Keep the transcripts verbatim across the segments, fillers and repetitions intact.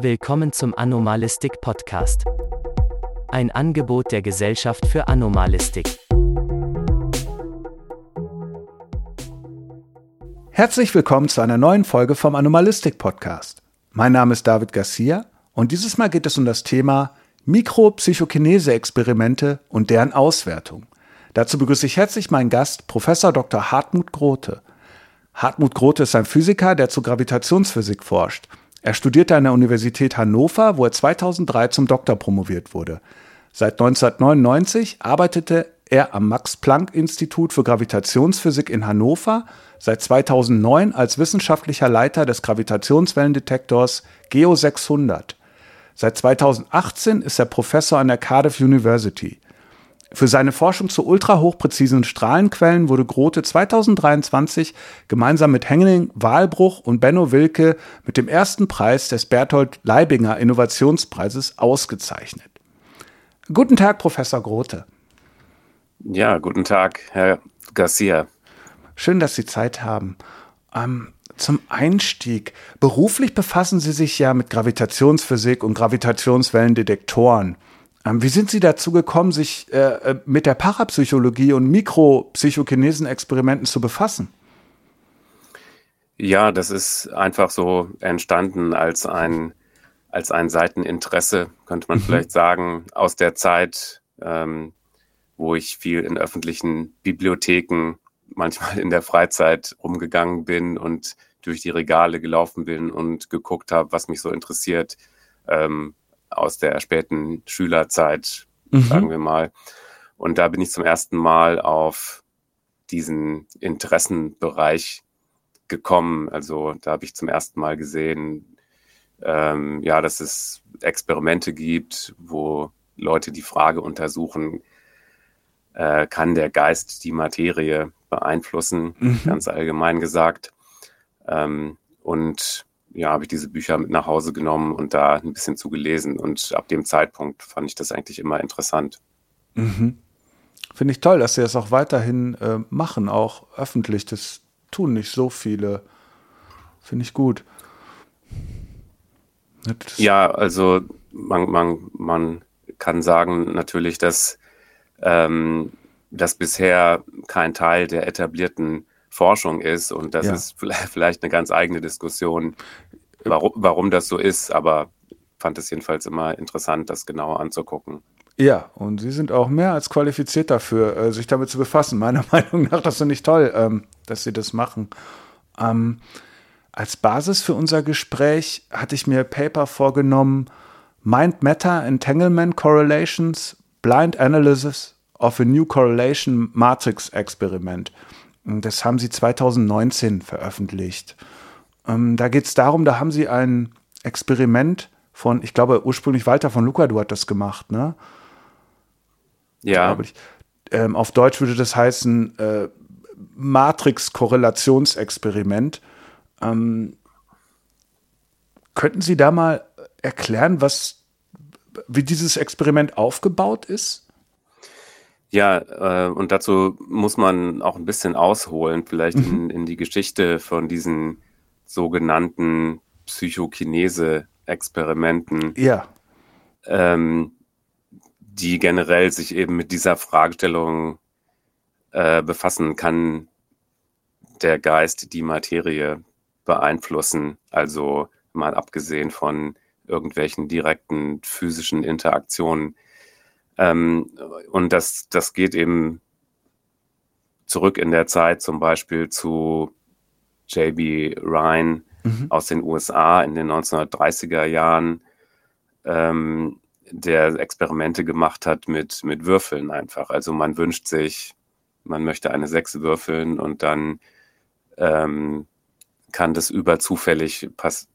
Willkommen zum Anomalistik-Podcast. Ein Angebot der Gesellschaft für Anomalistik. Herzlich willkommen zu einer neuen Folge vom Anomalistik-Podcast. Mein Name ist David Garcia und dieses Mal geht es um das Thema Mikropsychokinese-Experimente und deren Auswertung. Dazu begrüße ich herzlich meinen Gast, Professor Doktor Hartmut Grote. Hartmut Grote ist ein Physiker, der zur Gravitationsphysik forscht. Er studierte an der Universität Hannover, wo er zweitausenddrei zum Doktor promoviert wurde. Seit neunzehnhundertneunundneunzig arbeitete er am Max-Planck-Institut für Gravitationsphysik in Hannover, seit zweitausendneun als wissenschaftlicher Leiter des Gravitationswellendetektors G E O sechshundert. Seit zweitausendachtzehn ist er Professor an der Cardiff University. Für seine Forschung zu ultrahochpräzisen Strahlenquellen wurde Grote zweitausenddreiundzwanzig gemeinsam mit Henning Wahlbruch und Benno Wilke mit dem ersten Preis des Berthold Leibinger Innovationspreises ausgezeichnet. Guten Tag, Professor Grote. Ja, guten Tag, Herr Garcia. Schön, dass Sie Zeit haben. Ähm, zum Einstieg. Beruflich befassen Sie sich ja mit Gravitationsphysik und Gravitationswellendetektoren. Wie sind Sie dazu gekommen, sich äh, mit der Parapsychologie und Mikropsychokinesen-Experimenten zu befassen? Ja, das ist einfach so entstanden als ein, als ein Seiteninteresse, könnte man mhm. vielleicht sagen, aus der Zeit, ähm, wo ich viel in öffentlichen Bibliotheken, manchmal in der Freizeit rumgegangen bin und durch die Regale gelaufen bin und geguckt habe, was mich so interessiert, ähm, aus der späten Schülerzeit, mhm. sagen wir mal. Und da bin ich zum ersten Mal auf diesen Interessenbereich gekommen. Also da habe ich zum ersten Mal gesehen, ähm, ja, dass es Experimente gibt, wo Leute die Frage untersuchen, äh, kann der Geist die Materie beeinflussen, mhm. ganz allgemein gesagt. Ähm, und ja, habe ich diese Bücher mit nach Hause genommen und da ein bisschen zu gelesen. Und ab dem Zeitpunkt fand ich das eigentlich immer interessant. Mhm. Finde ich toll, dass Sie das auch weiterhin äh, machen, auch öffentlich. Das tun nicht so viele. Finde ich gut. Das ja, also man, man, man kann sagen natürlich, dass ähm, das bisher kein Teil der etablierten Forschung ist und das ja. ist vielleicht eine ganz eigene Diskussion, warum, warum das so ist, aber ich fand es jedenfalls immer interessant, das genauer anzugucken. Ja, und Sie sind auch mehr als qualifiziert dafür, sich damit zu befassen. Meiner Meinung nach, das finde ich toll, dass Sie das machen. Ähm, als Basis für unser Gespräch hatte ich mir Paper vorgenommen, Mind-Matter Entanglement Correlations, Blind Analysis of a New Correlation Matrix Experiment. Das haben Sie zweitausendneunzehn veröffentlicht. Ähm, da geht es darum, da haben Sie ein Experiment von, ich glaube ursprünglich Walter von Lucadou hat das gemacht, ne? Ja. Ich. Ähm, auf Deutsch würde das heißen äh, Matrix-Korrelationsexperiment. Ähm, könnten Sie da mal erklären, was, wie dieses Experiment aufgebaut ist? Ja, äh, und dazu muss man auch ein bisschen ausholen, vielleicht mhm. in, in die Geschichte von diesen sogenannten Psychokinese-Experimenten, ja. ähm, die generell sich eben mit dieser Fragestellung äh, befassen. Kann der Geist die Materie beeinflussen? Also mal abgesehen von irgendwelchen direkten physischen Interaktionen. Ähm, und das, das geht eben zurück in der Zeit zum Beispiel zu J B Ryan mhm. aus den U S A in den neunzehnhundertdreißiger Jahren, ähm, der Experimente gemacht hat mit, mit Würfeln einfach. Also man wünscht sich, man möchte eine Sechs würfeln und dann ähm, kann das überzufällig passieren.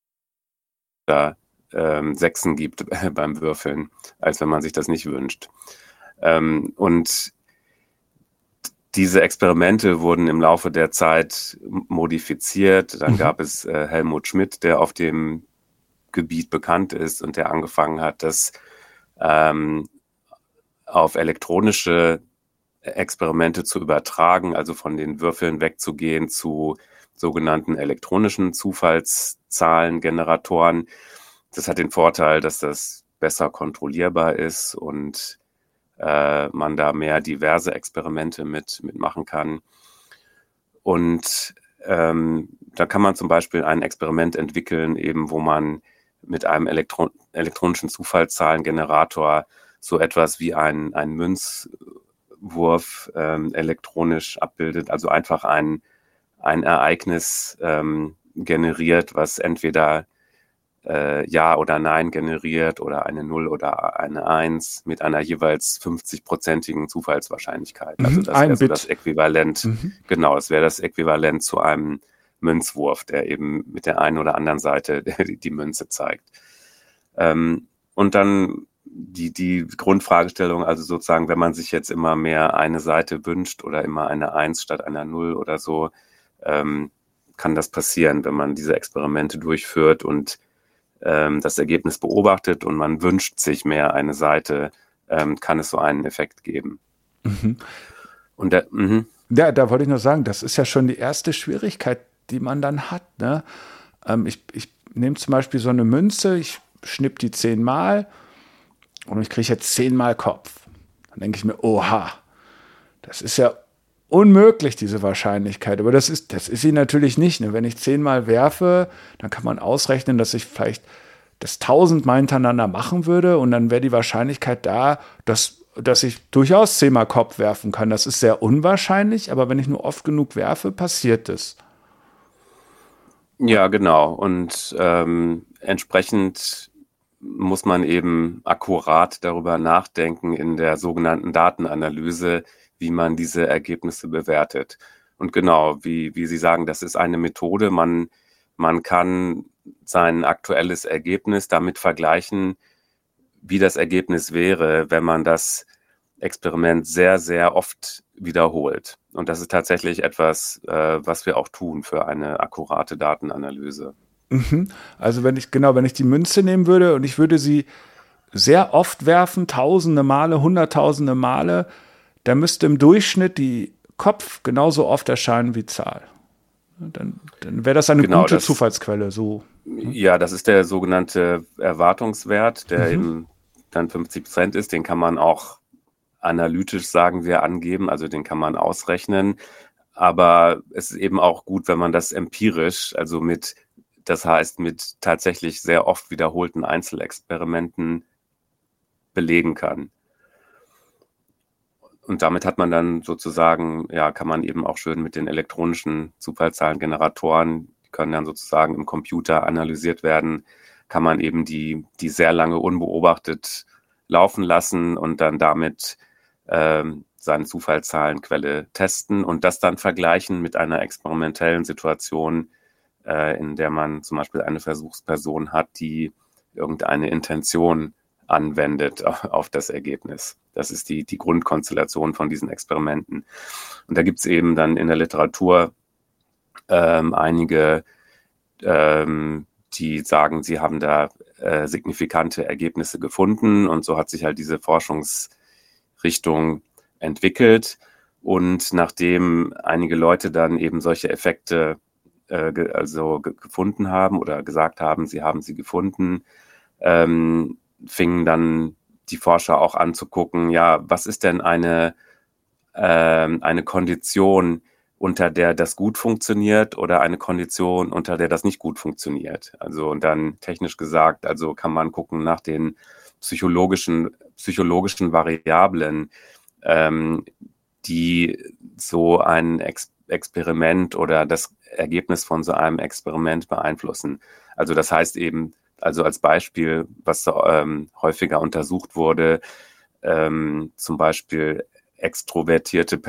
Ähm, Sechsen gibt beim Würfeln, als wenn man sich das nicht wünscht. Ähm, und diese Experimente wurden im Laufe der Zeit modifiziert. Dann mhm. gab es äh, Helmut Schmidt, der auf dem Gebiet bekannt ist und der angefangen hat, das ähm, auf elektronische Experimente zu übertragen, also von den Würfeln wegzugehen zu sogenannten elektronischen Zufallszahlengeneratoren. das hat den Vorteil, dass das besser kontrollierbar ist und äh, man da mehr diverse Experimente mit, mitmachen kann. Und ähm, da kann man zum Beispiel ein Experiment entwickeln, eben wo man mit einem Elektron- elektronischen Zufallszahlengenerator so etwas wie ein, ein Münzwurf ähm, elektronisch abbildet, also einfach ein, ein Ereignis ähm, generiert, was entweder äh, Ja oder Nein generiert oder eine Null oder eine Eins mit einer jeweils fünfzig-prozentigen Zufallswahrscheinlichkeit. Also Mhm, das ein wäre so Bit. das Äquivalent, Mhm. genau, das wäre das Äquivalent zu einem Münzwurf, der eben mit der einen oder anderen Seite die, die Münze zeigt. Ähm, und dann die, die Grundfragestellung, also sozusagen, wenn man sich jetzt immer mehr eine Seite wünscht oder immer eine Eins statt einer Null oder so, ähm, kann das passieren, wenn man diese Experimente durchführt und ähm, das Ergebnis beobachtet und man wünscht sich mehr eine Seite, ähm, kann es so einen Effekt geben. Mhm. Und der, mhm. Ja, da wollte ich nur sagen, das ist ja schon die erste Schwierigkeit, die man dann hat. Ne? Ähm, ich ich nehme zum Beispiel so eine Münze, ich schnipp die zehnmal und ich kriege jetzt zehnmal Kopf. Dann denke ich mir, oha, das ist ja unmöglich, diese Wahrscheinlichkeit. Aber das ist, das ist sie natürlich nicht. Ne? Wenn ich zehnmal werfe, dann kann man ausrechnen, dass ich vielleicht das tausendmal hintereinander machen würde und dann wäre die Wahrscheinlichkeit da, dass, dass ich durchaus zehnmal Kopf werfen kann. Das ist sehr unwahrscheinlich, aber wenn ich nur oft genug werfe, passiert es. Ja, genau. Und ähm, entsprechend muss man eben akkurat darüber nachdenken in der sogenannten Datenanalyse, wie man diese Ergebnisse bewertet. Und genau, wie, wie Sie sagen, das ist eine Methode. Man, man kann sein aktuelles Ergebnis damit vergleichen, wie das Ergebnis wäre, wenn man das Experiment sehr, sehr oft wiederholt. Und das ist tatsächlich etwas, äh, was wir auch tun für eine akkurate Datenanalyse. Mhm. Also wenn ich, genau, wenn ich die Münze nehmen würde und ich würde sie sehr oft werfen, tausende Male, hunderttausende Male, dann müsste im Durchschnitt die Kopf genauso oft erscheinen wie Zahl. Dann, dann wäre das eine Genau, gute das, Zufallsquelle. So. Ja, das ist der sogenannte Erwartungswert, der Mhm. eben dann fünfzig Prozent ist. Den kann man auch analytisch, sagen wir, angeben, also den kann man ausrechnen. Aber es ist eben auch gut, wenn man das empirisch, also mit, das heißt mit tatsächlich sehr oft wiederholten Einzelexperimenten belegen kann. Und damit hat man dann sozusagen, ja, kann man eben auch schön mit den elektronischen Zufallszahlengeneratoren, die können dann sozusagen im Computer analysiert werden, kann man eben die, die sehr lange unbeobachtet laufen lassen und dann damit ähm, seine Zufallszahlenquelle testen und das dann vergleichen mit einer experimentellen Situation, äh, in der man zum Beispiel eine Versuchsperson hat, die irgendeine Intention anwendet auf das Ergebnis. Das ist die, die Grundkonstellation von diesen Experimenten. Und da gibt es eben dann in der Literatur ähm, einige, ähm, die sagen, sie haben da äh, signifikante Ergebnisse gefunden. Und so hat sich halt diese Forschungsrichtung entwickelt. Und nachdem einige Leute dann eben solche Effekte äh, ge- also ge- gefunden haben oder gesagt haben, sie haben sie gefunden, ähm, fingen dann die Forscher auch an zu gucken, ja, was ist denn eine, ähm, eine Kondition, unter der das gut funktioniert oder eine Kondition, unter der das nicht gut funktioniert. Also und dann technisch gesagt, also kann man gucken nach den psychologischen, psychologischen Variablen, ähm, die so ein Ex- Experiment oder das Ergebnis von so einem Experiment beeinflussen. Also das heißt eben, also als Beispiel, was ähm, häufiger untersucht wurde, ähm, zum Beispiel extrovertierte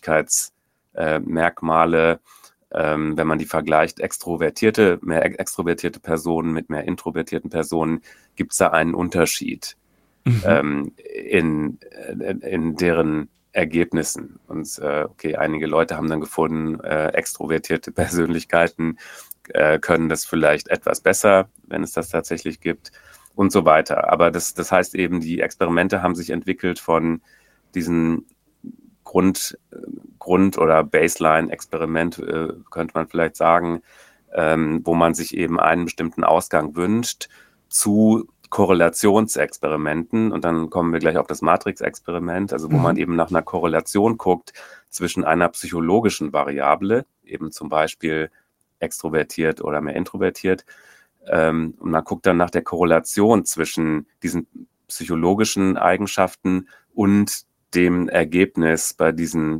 Persönlichkeitsmerkmale, ähm, wenn man die vergleicht, extrovertierte, mehr extrovertierte Personen mit mehr introvertierten Personen, gibt es da einen Unterschied Mhm. ähm, in, in, in deren Ergebnissen. Und äh, okay, einige Leute haben dann gefunden, äh, extrovertierte Persönlichkeiten äh, können das vielleicht etwas besser, wenn es das tatsächlich gibt und so weiter. Aber das, das heißt eben, die Experimente haben sich entwickelt von diesen Grund, Grund- oder Baseline-Experiment, äh, könnte man vielleicht sagen, ähm, wo man sich eben einen bestimmten Ausgang wünscht zu Korrelationsexperimenten, und dann kommen wir gleich auf das Matrix-Experiment, also wo mhm. man eben nach einer Korrelation guckt zwischen einer psychologischen Variable, eben zum Beispiel extrovertiert oder mehr introvertiert, ähm, und man guckt dann nach der Korrelation zwischen diesen psychologischen Eigenschaften und dem Ergebnis bei diesen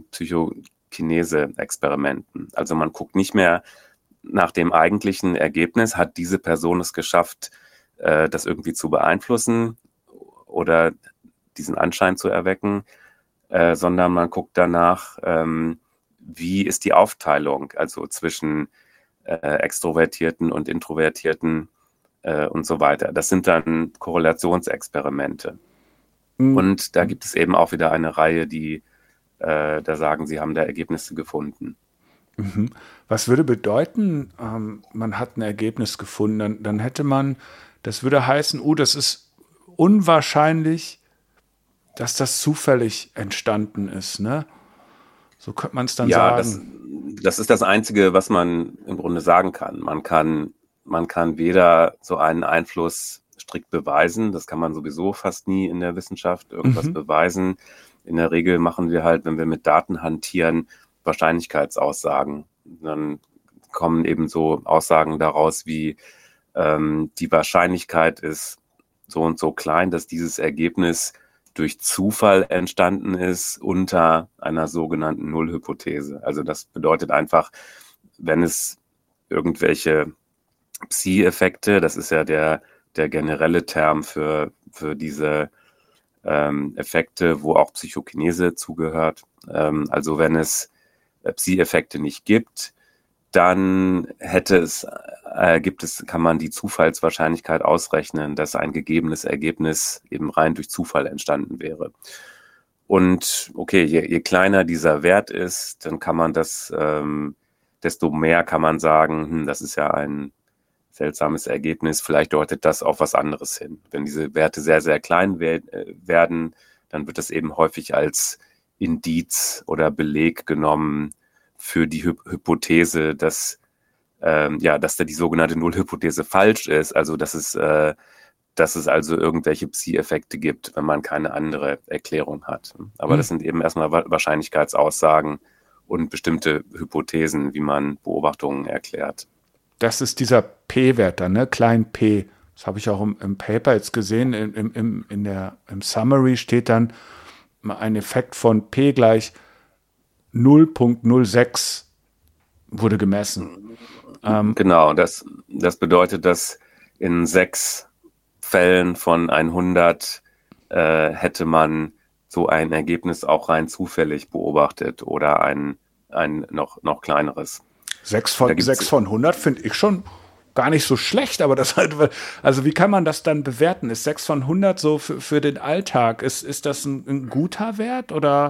Psychokinese-Experimenten. Also man guckt nicht mehr nach dem eigentlichen Ergebnis, hat diese Person es geschafft, äh, das irgendwie zu beeinflussen oder diesen Anschein zu erwecken, äh, sondern man guckt danach, ähm, wie ist die Aufteilung, also zwischen äh, Extrovertierten und Introvertierten äh, und so weiter. Das sind dann Korrelationsexperimente. Mhm. Und da gibt es eben auch wieder eine Reihe, die äh, da sagen, sie haben da Ergebnisse gefunden. Mhm. Was würde bedeuten, ähm, man hat ein Ergebnis gefunden, dann, dann hätte man, das würde heißen, oh, das ist unwahrscheinlich, dass das zufällig entstanden ist, ne? So könnte man es dann ja, sagen. Das, das ist das Einzige, was man im Grunde sagen kann. Man kann, man kann weder so einen Einfluss strikt beweisen, das kann man sowieso fast nie in der Wissenschaft irgendwas mhm. beweisen. In der Regel machen wir halt, wenn wir mit Daten hantieren, Wahrscheinlichkeitsaussagen. Dann kommen eben so Aussagen daraus wie ähm, die Wahrscheinlichkeit ist so und so klein, dass dieses Ergebnis durch Zufall entstanden ist unter einer sogenannten Nullhypothese. Also das bedeutet einfach, wenn es irgendwelche Psi-Effekte, das ist ja der, der generelle Term für, für diese ähm, Effekte, wo auch Psychokinese zugehört. Ähm, also wenn es Psi-Effekte nicht gibt, dann hätte es, äh, gibt es, kann man die Zufallswahrscheinlichkeit ausrechnen, dass ein gegebenes Ergebnis eben rein durch Zufall entstanden wäre. Und okay, je, je kleiner dieser Wert ist, dann kann man das, ähm, desto mehr kann man sagen, hm, das ist ja ein seltsames Ergebnis, vielleicht deutet das auf was anderes hin. Wenn diese Werte sehr, sehr klein we- werden, dann wird das eben häufig als Indiz oder Beleg genommen für die Hy- Hypothese, dass, ähm, ja, dass da die sogenannte Nullhypothese falsch ist, also dass es, äh, dass es also irgendwelche Psi-Effekte gibt, wenn man keine andere Erklärung hat. Aber mhm. das sind eben erstmal Wahrscheinlichkeitsaussagen und bestimmte Hypothesen, wie man Beobachtungen erklärt. Das ist dieser P-Wert dann, ne? Klein p. Das habe ich auch im, im Paper jetzt gesehen. Im, im, in der, im Summary steht dann ein Effekt von P gleich null Komma null sechs wurde gemessen. Ähm, genau, das, das bedeutet, dass in sechs Fällen von hundert äh, hätte man so ein Ergebnis auch rein zufällig beobachtet oder ein, ein noch, noch kleineres. Sechs von, sechs von hundert finde ich schon gar nicht so schlecht, aber das halt, also wie kann man das dann bewerten? Ist sechs von hundert so für, für den Alltag, ist, ist das ein, ein guter Wert oder?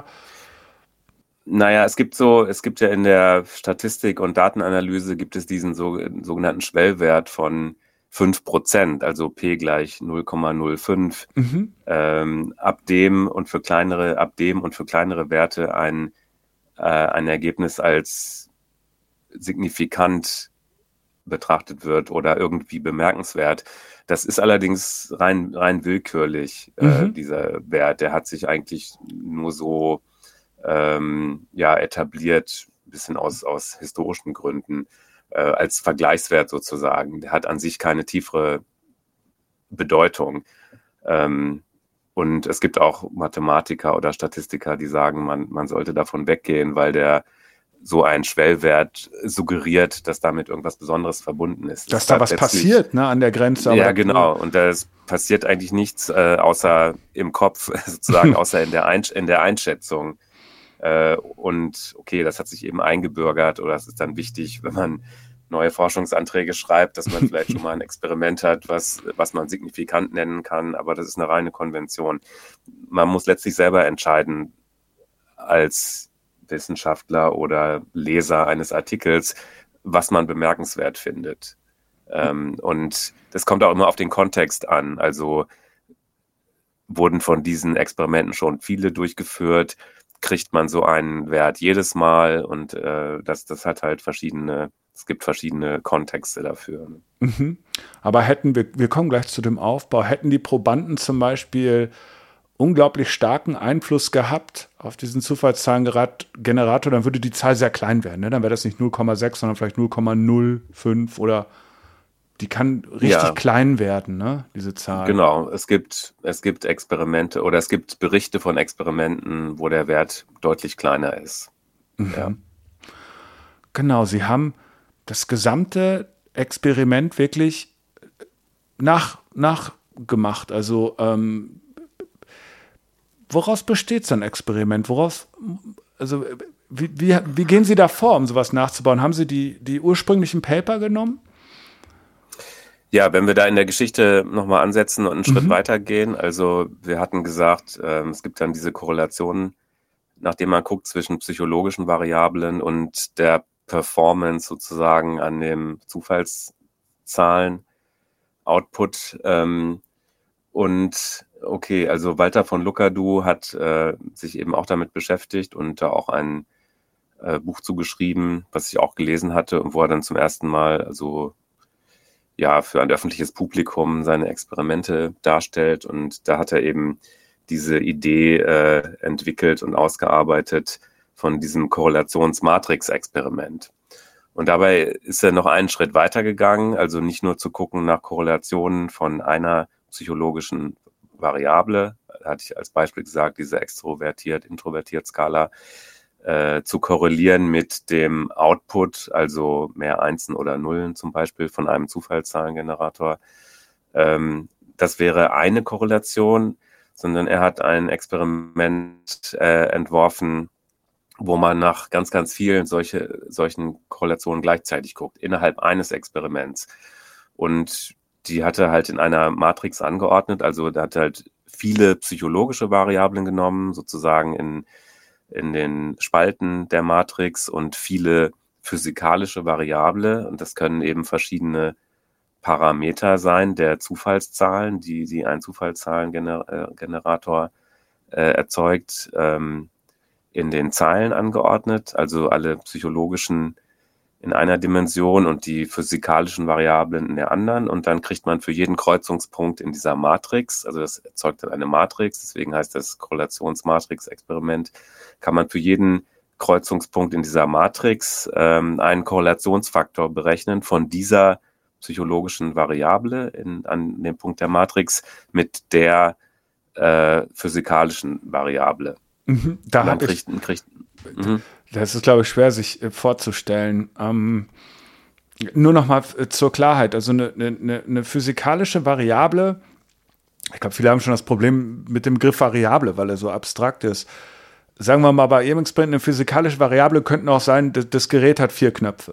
Naja, es gibt so, es gibt ja in der Statistik und Datenanalyse gibt es diesen so, sogenannten Schwellwert von fünf Prozent, also P gleich null Komma null fünf. Mhm. Ähm, ab dem und für kleinere, ab dem und für kleinere Werte ein, äh, ein Ergebnis als signifikant betrachtet wird oder irgendwie bemerkenswert. Das ist allerdings rein, rein willkürlich, mhm. äh, dieser Wert. Der hat sich eigentlich nur so ähm, ja, etabliert, ein bisschen aus, aus historischen Gründen, äh, als Vergleichswert sozusagen. Der hat an sich keine tiefere Bedeutung. Ähm, und es gibt auch Mathematiker oder Statistiker, die sagen, man, man sollte davon weggehen, weil der so ein Schwellwert suggeriert, dass damit irgendwas Besonderes verbunden ist. Dass da was passiert, ne, an der Grenze. Ja, genau. Und das passiert eigentlich nichts, äh, außer im Kopf, sozusagen, außer in der, Einsch- in der Einschätzung. Äh, und okay, das hat sich eben eingebürgert, oder es ist dann wichtig, wenn man neue Forschungsanträge schreibt, dass man vielleicht schon mal ein Experiment hat, was, was man signifikant nennen kann, aber das ist eine reine Konvention. Man muss letztlich selber entscheiden, als Wissenschaftler oder Leser eines Artikels, was man bemerkenswert findet. Ähm, und das kommt auch immer auf den Kontext an. Also wurden von diesen Experimenten schon viele durchgeführt? kriegt man so einen Wert jedes Mal und äh, das, das hat halt verschiedene, es gibt verschiedene Kontexte dafür. Mhm. Aber hätten wir, wir kommen gleich zu dem Aufbau, hätten die Probanden zum Beispiel unglaublich starken Einfluss gehabt auf diesen Zufallszahlengenerator, dann würde die Zahl sehr klein werden. Ne? Dann wäre das nicht null Komma sechs, sondern vielleicht null Komma null fünf oder die kann richtig Ja. klein werden, ne? Diese Zahl. Genau, es gibt, es gibt Experimente oder es gibt Berichte von Experimenten, wo der Wert deutlich kleiner ist. Mhm. Ja. Genau, sie haben das gesamte Experiment wirklich nach, nachgemacht. Also ähm, woraus besteht so ein Experiment? Woraus, also wie, wie, wie gehen Sie da vor, um sowas nachzubauen? Haben Sie die, die ursprünglichen Paper genommen? Ja, wenn wir da in der Geschichte nochmal ansetzen und einen Schritt Mhm. weitergehen, also wir hatten gesagt, ähm, es gibt dann diese Korrelationen, nachdem man guckt zwischen psychologischen Variablen und der Performance sozusagen an dem Zufallszahlen-Output. Ähm, und okay, also Walter von Lucadou hat äh, sich eben auch damit beschäftigt und da auch ein äh, Buch zugeschrieben, was ich auch gelesen hatte und wo er dann zum ersten Mal also ja, für ein öffentliches Publikum seine Experimente darstellt. Und da hat er eben diese Idee äh, entwickelt und ausgearbeitet von diesem Korrelationsmatrix-Experiment. Und dabei ist er noch einen Schritt weitergegangen, also nicht nur zu gucken nach Korrelationen von einer psychologischen Variable, da hatte ich als Beispiel gesagt, diese extrovertiert-introvertiert-Skala, Äh, zu korrelieren mit dem Output, also mehr Einsen oder Nullen zum Beispiel von einem Zufallszahlengenerator. Ähm, das wäre eine Korrelation, sondern er hat ein Experiment äh, entworfen, wo man nach ganz, ganz vielen solche, solchen Korrelationen gleichzeitig guckt, innerhalb eines Experiments. Und die hat er halt in einer Matrix angeordnet, also da hat er halt viele psychologische Variablen genommen, sozusagen in in den Spalten der Matrix und viele physikalische Variable. Und das können eben verschiedene Parameter sein der Zufallszahlen, die, die ein Zufallszahlengenerator äh, erzeugt, ähm, in den Zeilen angeordnet, also alle psychologischen in einer Dimension und die physikalischen Variablen in der anderen. Und dann kriegt man für jeden Kreuzungspunkt in dieser Matrix, also das erzeugt dann eine Matrix, deswegen heißt das Korrelationsmatrix-Experiment, kann man für jeden Kreuzungspunkt in dieser Matrix ähm, einen Korrelationsfaktor berechnen von dieser psychologischen Variable in, an dem Punkt der Matrix mit der äh, physikalischen Variable. Mhm. Da Und dann habe ich, kriegt, kriegt, mhm. das ist, glaube ich, schwer sich äh, vorzustellen. Ähm, nur noch mal äh, zur Klarheit, also eine, eine, eine physikalische Variable, ich glaube, viele haben schon das Problem mit dem Begriff Variable, weil er so abstrakt ist. Sagen wir mal, bei Ihrem Experiment eine physikalische Variable könnten auch sein, das, das Gerät hat vier Knöpfe.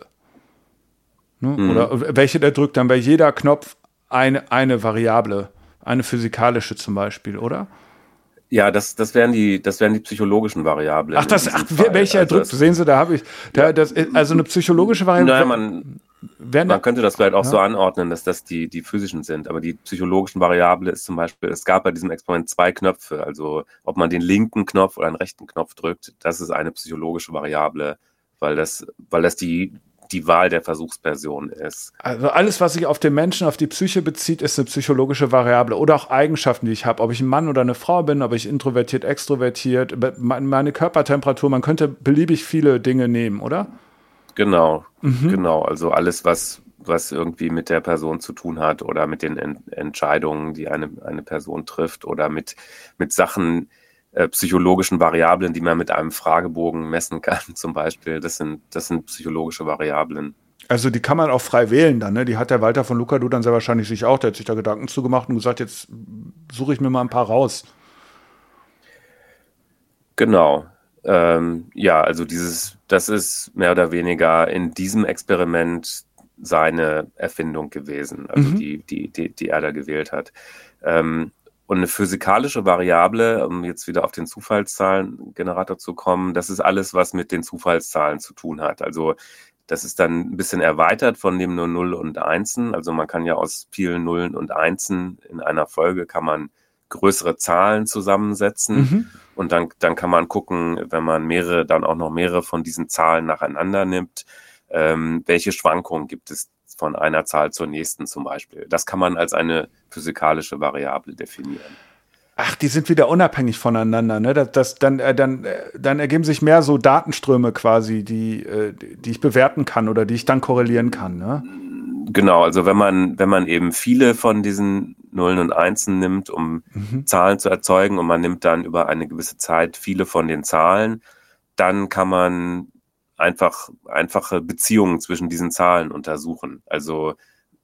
Ne? Mhm. Oder welche der drückt dann bei jeder Knopf eine, eine Variable, eine physikalische zum Beispiel, oder? Ja, das, das wären die, das wären die psychologischen Variablen. Ach, das, in ach, diesem Fall. welche er Also drückt, es- sehen Sie, da habe ich, da, das, also eine psychologische Variable. Naja, man, wären man da, könnte das vielleicht auch Ja. so anordnen, dass das die, die physischen sind, aber die psychologischen Variable ist zum Beispiel, es gab bei diesem Experiment zwei Knöpfe, also ob man den linken Knopf oder den rechten Knopf drückt, das ist eine psychologische Variable, weil das, weil das die, die Wahl der Versuchsperson ist. Also alles, was sich auf den Menschen, auf die Psyche bezieht, ist eine psychologische Variable. Oder auch Eigenschaften, die ich habe. Ob ich ein Mann oder eine Frau bin, ob ich introvertiert, extrovertiert, meine Körpertemperatur, man könnte beliebig viele Dinge nehmen, oder? Genau, Mhm. genau, also alles, was, was irgendwie mit der Person zu tun hat oder mit den En- Entscheidungen, die eine, eine Person trifft oder mit, mit Sachen, äh, psychologischen Variablen, die man mit einem Fragebogen messen kann, zum Beispiel. Das sind, das sind psychologische Variablen. Also die kann man auch frei wählen dann, ne? Die hat der Walter von Lucadou dann sehr wahrscheinlich sich auch, der hat sich da Gedanken zugemacht und gesagt, jetzt suche ich mir mal ein paar raus. Genau. Ähm, ja, also dieses, das ist mehr oder weniger in diesem Experiment seine Erfindung gewesen, also Mhm. die, die, die, die er da gewählt hat. Ähm, und eine physikalische Variable, um jetzt wieder auf den Zufallszahlengenerator zu kommen, das ist alles, was mit den Zufallszahlen zu tun hat. Also das ist dann ein bisschen erweitert von dem nur Null und Einsen. Also man kann ja aus vielen Nullen und Einsen in einer Folge kann man größere Zahlen zusammensetzen. Mhm. Und dann, dann kann man gucken, wenn man mehrere, dann auch noch mehrere von diesen Zahlen nacheinander nimmt, ähm, welche Schwankungen gibt es von einer Zahl zur nächsten zum Beispiel. Das kann man als eine physikalische Variable definieren. Ach, die sind wieder unabhängig voneinander, ne? Das, das, dann, äh, dann, äh, dann ergeben sich mehr so Datenströme quasi, die, äh, die ich bewerten kann oder die ich dann korrelieren kann, ne? Genau, also wenn man, wenn man eben viele von diesen Nullen und Einsen nimmt, um mhm. Zahlen zu erzeugen, und man nimmt dann über eine gewisse Zeit viele von den Zahlen, dann kann man einfach einfache Beziehungen zwischen diesen Zahlen untersuchen. Also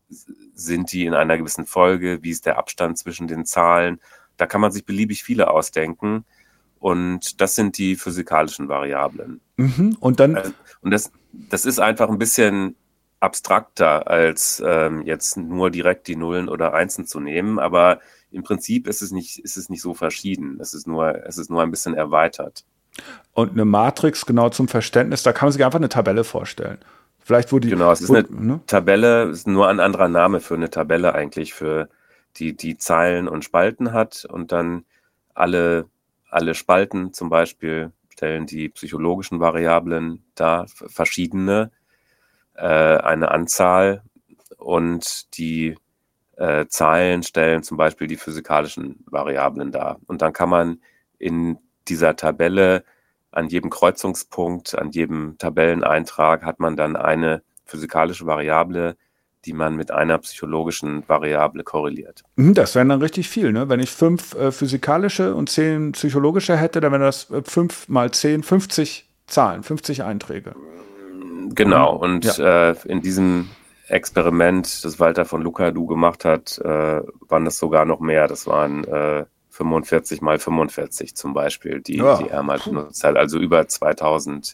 sind die in einer gewissen Folge, wie ist der Abstand zwischen den Zahlen? Da kann man sich beliebig viele ausdenken, und das sind die physikalischen Variablen. Mhm. Und dann und das, das ist einfach ein bisschen abstrakter, als ähm, jetzt nur direkt die Nullen oder Einsen zu nehmen, aber im Prinzip ist es nicht, ist es nicht so verschieden. Es ist nur, es ist nur ein bisschen erweitert. Und eine Matrix, genau zum Verständnis, da kann man sich einfach eine Tabelle vorstellen. Vielleicht wo die genau, es ist wo, eine ne? Tabelle, ist nur ein anderer Name für eine Tabelle eigentlich, für die die Zeilen und Spalten hat, und dann alle alle Spalten zum Beispiel stellen die psychologischen Variablen dar, verschiedene, äh, eine Anzahl, und die äh, Zeilen stellen zum Beispiel die physikalischen Variablen dar. Und dann kann man in dieser Tabelle an jedem Kreuzungspunkt, an jedem Tabelleneintrag hat man dann eine physikalische Variable, die man mit einer psychologischen Variable korreliert. Das wären dann richtig viel, ne? Wenn ich fünf äh, physikalische und zehn psychologische hätte, dann wären das äh, fünf mal zehn, fünfzig Zahlen, fünfzig Einträge. Genau, und ja. äh, in diesem Experiment, das Walter von Lucadou gemacht hat, äh, waren das sogar noch mehr. Das waren äh, fünfundvierzig mal fünfundvierzig zum Beispiel, die, ja. die er mal benutzt hat, also über zweitausend.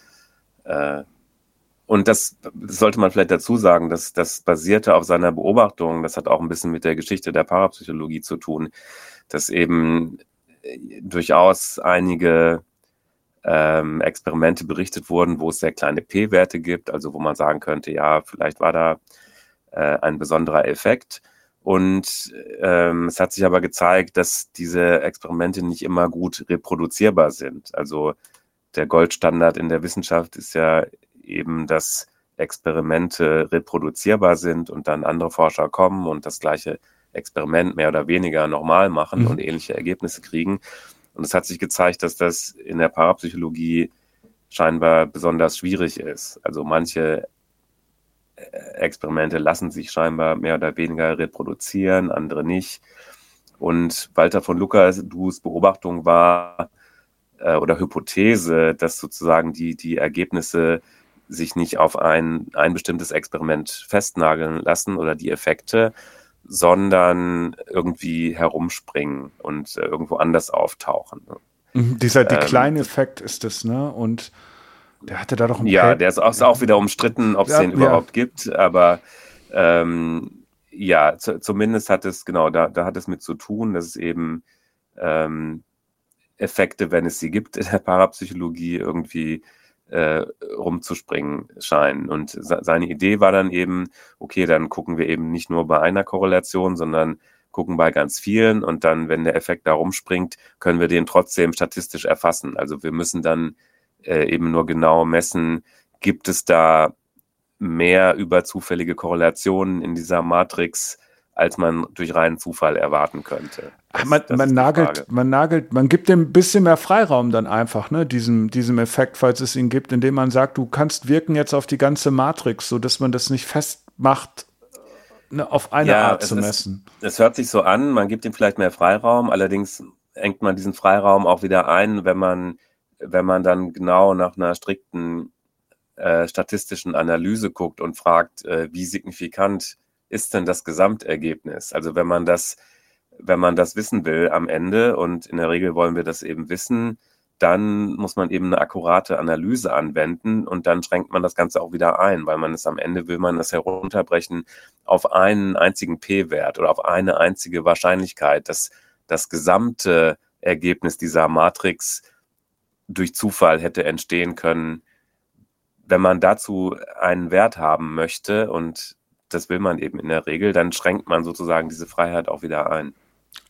Äh, und das, das sollte man vielleicht dazu sagen, dass das basierte auf seiner Beobachtung, das hat auch ein bisschen mit der Geschichte der Parapsychologie zu tun, dass eben durchaus einige ähm, Experimente berichtet wurden, wo es sehr kleine P-Werte gibt, also wo man sagen könnte, ja, vielleicht war da äh, ein besonderer Effekt. Und ähm, es hat sich aber gezeigt, dass diese Experimente nicht immer gut reproduzierbar sind. Also der Goldstandard in der Wissenschaft ist ja eben, dass Experimente reproduzierbar sind und dann andere Forscher kommen und das gleiche Experiment mehr oder weniger nochmal machen mhm. und ähnliche Ergebnisse kriegen. Und es hat sich gezeigt, dass das in der Parapsychologie scheinbar besonders schwierig ist. Also manche Experimente lassen sich scheinbar mehr oder weniger reproduzieren, andere nicht. Und Walter von Lucadous Beobachtung war äh, oder Hypothese, dass sozusagen die, die Ergebnisse sich nicht auf ein, ein bestimmtes Experiment festnageln lassen oder die Effekte, sondern irgendwie herumspringen und äh, irgendwo anders auftauchen. Mhm, dieser Decline-Effekt ähm, ist es, ne? Und der hatte da doch ein Ja, Paper. der ist auch, ist auch wieder umstritten, ob es ja, den überhaupt ja. gibt, aber ähm, ja, z- zumindest hat es, genau, da, da hat es mit zu tun, dass es eben ähm, Effekte, wenn es sie gibt in der Parapsychologie, irgendwie äh, rumzuspringen scheinen. Und se- seine Idee war dann eben, okay, dann gucken wir eben nicht nur bei einer Korrelation, sondern gucken bei ganz vielen, und dann, wenn der Effekt da rumspringt, können wir den trotzdem statistisch erfassen. Also wir müssen dann äh, eben nur genau messen, gibt es da mehr über zufällige Korrelationen in dieser Matrix, als man durch reinen Zufall erwarten könnte. Das, man, das man nagelt, man nagelt, man gibt dem ein bisschen mehr Freiraum dann einfach, ne, diesem, diesem Effekt, falls es ihn gibt, indem man sagt, du kannst wirken jetzt auf die ganze Matrix, sodass man das nicht festmacht, ne, auf eine ja, Art zu ist, messen. Es hört sich so an, man gibt ihm vielleicht mehr Freiraum, allerdings engt man diesen Freiraum auch wieder ein, wenn man, wenn man dann genau nach einer strikten äh, statistischen Analyse guckt und fragt, äh, wie signifikant ist denn das Gesamtergebnis? Also wenn man das, wenn man das wissen will am Ende, und in der Regel wollen wir das eben wissen, dann muss man eben eine akkurate Analyse anwenden, und dann schränkt man das Ganze auch wieder ein, weil man es am Ende will man es herunterbrechen auf einen einzigen P-Wert oder auf eine einzige Wahrscheinlichkeit, dass das gesamte Ergebnis dieser Matrix durch Zufall hätte entstehen können. Wenn man dazu einen Wert haben möchte, und das will man eben in der Regel, dann schränkt man sozusagen diese Freiheit auch wieder ein.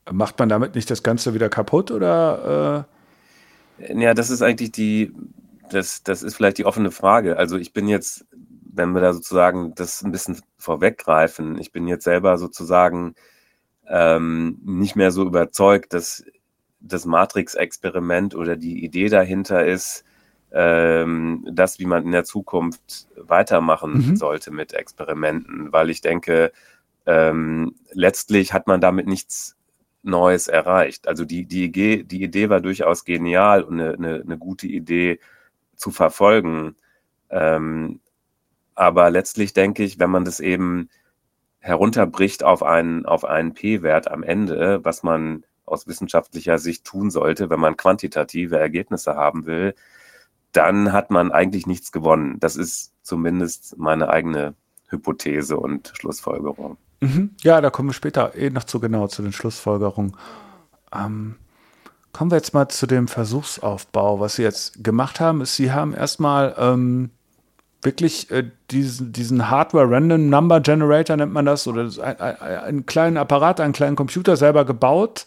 Macht man damit nicht das Ganze wieder kaputt oder? Äh? Ja, das ist eigentlich die, das, das ist vielleicht die offene Frage. Also ich bin jetzt, wenn wir da sozusagen das ein bisschen vorweggreifen, ich bin jetzt selber sozusagen ähm, nicht mehr so überzeugt, dass das Matrix-Experiment oder die Idee dahinter ist, ähm, das, wie man in der Zukunft weitermachen mhm. sollte mit Experimenten, weil ich denke, ähm, letztlich hat man damit nichts Neues erreicht. Also die, die, Idee, die Idee war durchaus genial und eine, eine, eine gute Idee zu verfolgen. Ähm, aber letztlich denke ich, wenn man das eben herunterbricht auf einen, auf einen P-Wert am Ende, was man aus wissenschaftlicher Sicht tun sollte, wenn man quantitative Ergebnisse haben will, dann hat man eigentlich nichts gewonnen. Das ist zumindest meine eigene Hypothese und Schlussfolgerung. Ja, da kommen wir später eh noch zu genau zu den Schlussfolgerungen. Ähm, kommen wir jetzt mal zu dem Versuchsaufbau. Was Sie jetzt gemacht haben, ist, Sie haben erstmal ähm, wirklich äh, diesen, diesen Hardware-Random Number Generator, nennt man das, oder ein, ein, einen kleinen Apparat, einen kleinen Computer selber gebaut,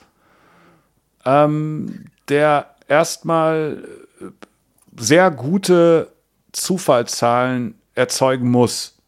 ähm, der erstmal sehr gute Zufallszahlen erzeugen muss.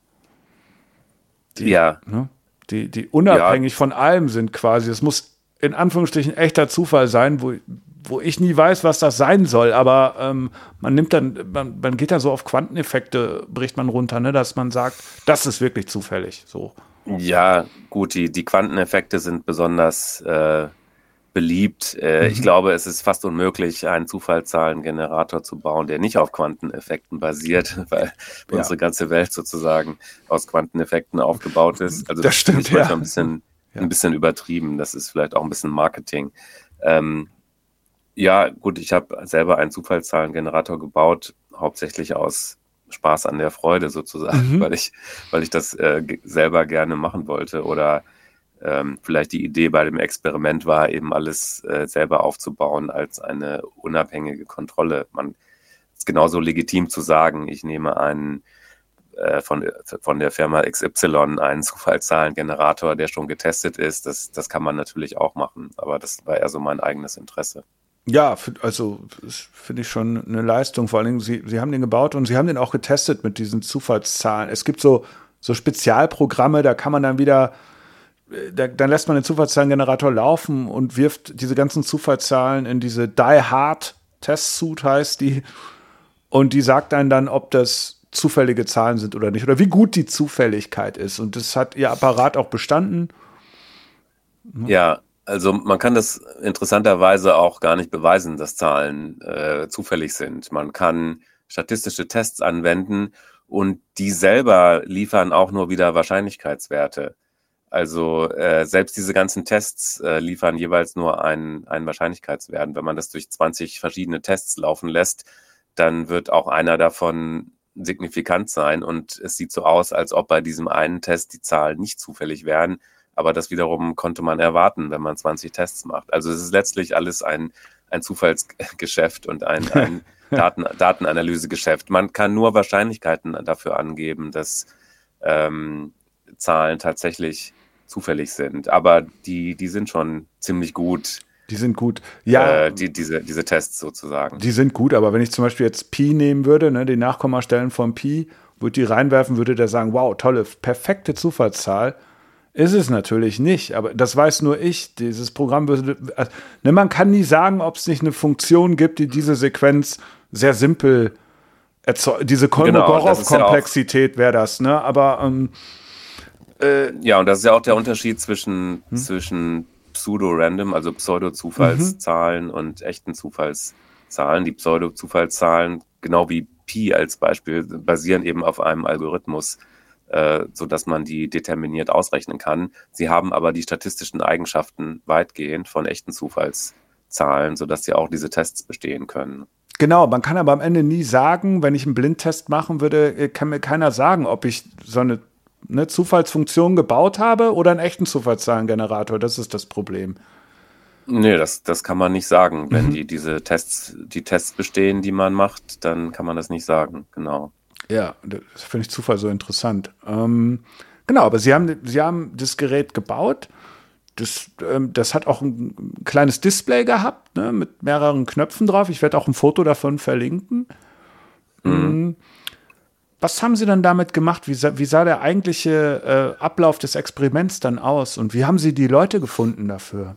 Die, ja. Ne? Die, die unabhängig ja. von allem sind quasi. Es muss in Anführungsstrichen echter Zufall sein, wo, wo ich nie weiß, was das sein soll. Aber ähm, man nimmt dann, man, man geht da so auf Quanteneffekte, bricht man runter, ne, dass man sagt, das ist wirklich zufällig. So. Ja, gut, die, die Quanteneffekte sind besonders äh, beliebt. Äh, mhm. Ich glaube, es ist fast unmöglich, einen Zufallszahlengenerator zu bauen, der nicht auf Quanteneffekten basiert, weil ja. unsere ganze Welt sozusagen aus Quanteneffekten aufgebaut ist. Also das, das stimmt, ist manchmal ja. ein bisschen, ja. ein bisschen übertrieben. Das ist vielleicht auch ein bisschen Marketing. Ähm, ja, gut, ich habe selber einen Zufallszahlengenerator gebaut, hauptsächlich aus Spaß an der Freude sozusagen, mhm. weil ich, weil ich das äh, g- selber gerne machen wollte oder Ähm, vielleicht die Idee bei dem Experiment war, eben alles äh, selber aufzubauen als eine unabhängige Kontrolle. Man ist genauso legitim zu sagen, ich nehme einen äh, von, von der Firma X Y einen Zufallszahlengenerator, der schon getestet ist. Das, das kann man natürlich auch machen, aber das war eher so mein eigenes Interesse. Ja, also das finde ich schon eine Leistung. Vor allen Dingen, Sie, Sie haben den gebaut und Sie haben den auch getestet mit diesen Zufallszahlen. Es gibt so, so Spezialprogramme, da kann man dann wieder Da, dann lässt man den Zufallszahlengenerator laufen und wirft diese ganzen Zufallszahlen in diese Die Hard Test Suite, heißt die, und die sagt einem dann, ob das zufällige Zahlen sind oder nicht oder wie gut die Zufälligkeit ist. Und das hat ihr Apparat auch bestanden. Ja, also man kann das interessanterweise auch gar nicht beweisen, dass Zahlen äh, zufällig sind. Man kann statistische Tests anwenden und die selber liefern auch nur wieder Wahrscheinlichkeitswerte. Also äh, selbst diese ganzen Tests äh, liefern jeweils nur einen, einen Wahrscheinlichkeitswert. Wenn man das durch zwanzig verschiedene Tests laufen lässt, dann wird auch einer davon signifikant sein und es sieht so aus, als ob bei diesem einen Test die Zahlen nicht zufällig wären, aber das wiederum konnte man erwarten, wenn man zwanzig Tests macht. Also es ist letztlich alles ein, ein Zufallsgeschäft und ein, ein Daten, Datenanalysegeschäft. Man kann nur Wahrscheinlichkeiten dafür angeben, dass ähm, Zahlen tatsächlich zufällig sind, aber die, die sind schon ziemlich gut. Die sind gut, ja. Äh, die, diese, diese Tests sozusagen. Die sind gut, aber wenn ich zum Beispiel jetzt Pi nehmen würde, ne, die Nachkommastellen von Pi, würde die reinwerfen, würde der sagen, wow, tolle, perfekte Zufallszahl. Ist es natürlich nicht, aber das weiß nur ich. Dieses Programm würde, also, ne, man kann nie sagen, ob es nicht eine Funktion gibt, die diese Sequenz sehr simpel erzeugt. Diese Kolmogorov-Komplexität genau, wäre das, ne, aber ähm, Äh, ja, und das ist ja auch der Unterschied zwischen, hm? zwischen Pseudo-Random, also Pseudo-Zufallszahlen mhm. und echten Zufallszahlen. Die Pseudo-Zufallszahlen, genau wie Pi als Beispiel, basieren eben auf einem Algorithmus, äh, sodass man die determiniert ausrechnen kann. Sie haben aber die statistischen Eigenschaften weitgehend von echten Zufallszahlen, sodass sie auch diese Tests bestehen können. Genau, man kann aber am Ende nie sagen, wenn ich einen Blindtest machen würde, kann mir keiner sagen, ob ich so eine eine Zufallsfunktion gebaut habe oder einen echten Zufallszahlengenerator. Das ist das Problem. Nee, das, das kann man nicht sagen. Wenn mhm. die diese Tests, die Tests bestehen, die man macht, dann kann man das nicht sagen, genau. Ja, das finde ich Zufall so interessant. Ähm, genau, aber Sie haben, Sie haben das Gerät gebaut. das, ähm, das hat auch ein kleines Display gehabt, ne, mit mehreren Knöpfen drauf. Ich werde auch ein Foto davon verlinken. Mhm. Was haben Sie dann damit gemacht? Wie sah, wie sah der eigentliche äh, Ablauf des Experiments dann aus? Und wie haben Sie die Leute gefunden dafür?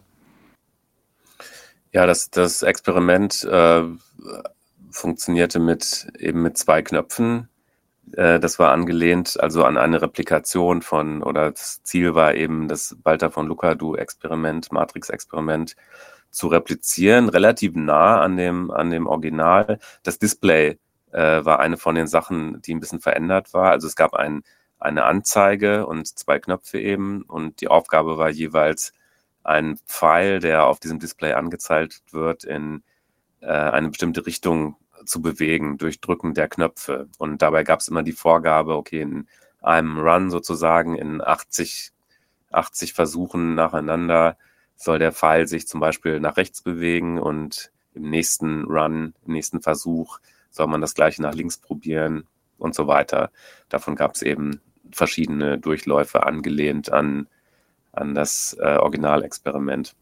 Ja, das, das Experiment äh, funktionierte mit eben mit zwei Knöpfen. Äh, das war angelehnt also an eine Replikation von, oder das Ziel war eben das Walter von Lucadou-Experiment, Matrix-Experiment zu replizieren, relativ nah an dem, an dem Original. Das Display äh, war eine von den Sachen, die ein bisschen verändert war. Also es gab ein, eine Anzeige und zwei Knöpfe eben, und die Aufgabe war jeweils, ein Pfeil, der auf diesem Display angezeigt wird, in äh, eine bestimmte Richtung zu bewegen durch Drücken der Knöpfe. Und dabei gab es immer die Vorgabe, okay, in einem Run sozusagen, in achtzig, achtzig Versuchen nacheinander soll der Pfeil sich zum Beispiel nach rechts bewegen, und im nächsten Run, im nächsten Versuch soll man das gleiche nach links probieren und so weiter. Davon gab es eben verschiedene Durchläufe angelehnt an an das äh, Originalexperiment.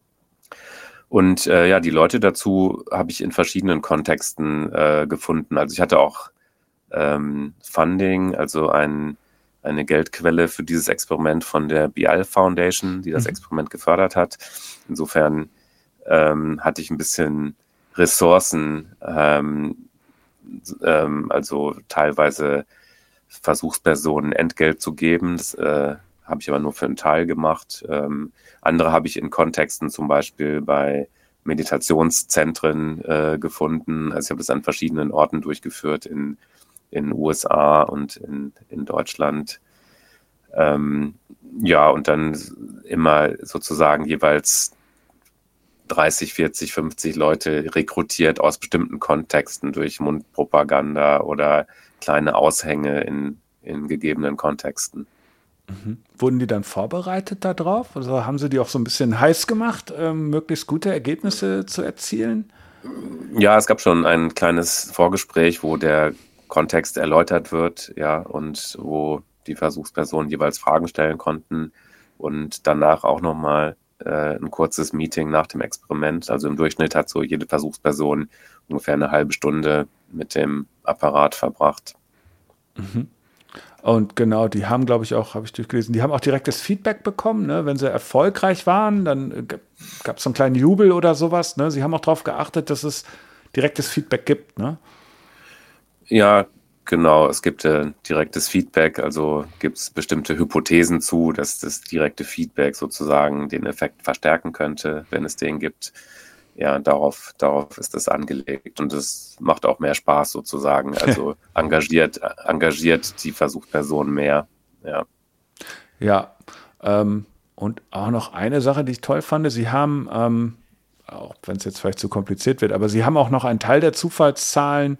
Und äh, ja, die Leute dazu habe ich in verschiedenen Kontexten äh, gefunden. Also ich hatte auch ähm, Funding, also ein, eine Geldquelle für dieses Experiment von der Bial Foundation, die das mhm. Experiment gefördert hat. Insofern ähm, hatte ich ein bisschen Ressourcen, ähm, ähm, also teilweise Versuchspersonen Entgelt zu geben. Das äh, habe ich aber nur für einen Teil gemacht. Ähm, andere habe ich in Kontexten, zum Beispiel bei Meditationszentren äh, gefunden. Also ich habe das an verschiedenen Orten durchgeführt, in in U S A und in, in Deutschland. Ähm, ja, und dann immer sozusagen jeweils dreißig, vierzig, fünfzig Leute rekrutiert aus bestimmten Kontexten durch Mundpropaganda oder kleine Aushänge in, in gegebenen Kontexten. Mhm. Wurden die dann vorbereitet darauf? Also haben Sie die auch so ein bisschen heiß gemacht, ähm, möglichst gute Ergebnisse zu erzielen? Ja, es gab schon ein kleines Vorgespräch, wo der Kontext erläutert wird, ja, und wo die Versuchspersonen jeweils Fragen stellen konnten, und danach auch nochmal äh, ein kurzes Meeting nach dem Experiment. Also im Durchschnitt hat so jede Versuchsperson ungefähr eine halbe Stunde mit dem Apparat verbracht. Mhm. Und genau, die haben, glaube ich, auch, habe ich durchgelesen, die haben auch direktes Feedback bekommen, ne? Wenn sie erfolgreich waren, dann gab es so einen kleinen Jubel oder sowas, ne? Sie haben auch darauf geachtet, dass es direktes Feedback gibt, ne? Ja, genau, es gibt äh, direktes Feedback, also gibt es bestimmte Hypothesen zu, dass das direkte Feedback sozusagen den Effekt verstärken könnte, wenn es den gibt. Ja, darauf, darauf ist das angelegt, und es macht auch mehr Spaß sozusagen, also engagiert, engagiert die Versuchsperson mehr, ja. Ja, ähm, und auch noch eine Sache, die ich toll fand, Sie haben, ähm, auch wenn es jetzt vielleicht zu kompliziert wird, aber Sie haben auch noch einen Teil der Zufallszahlen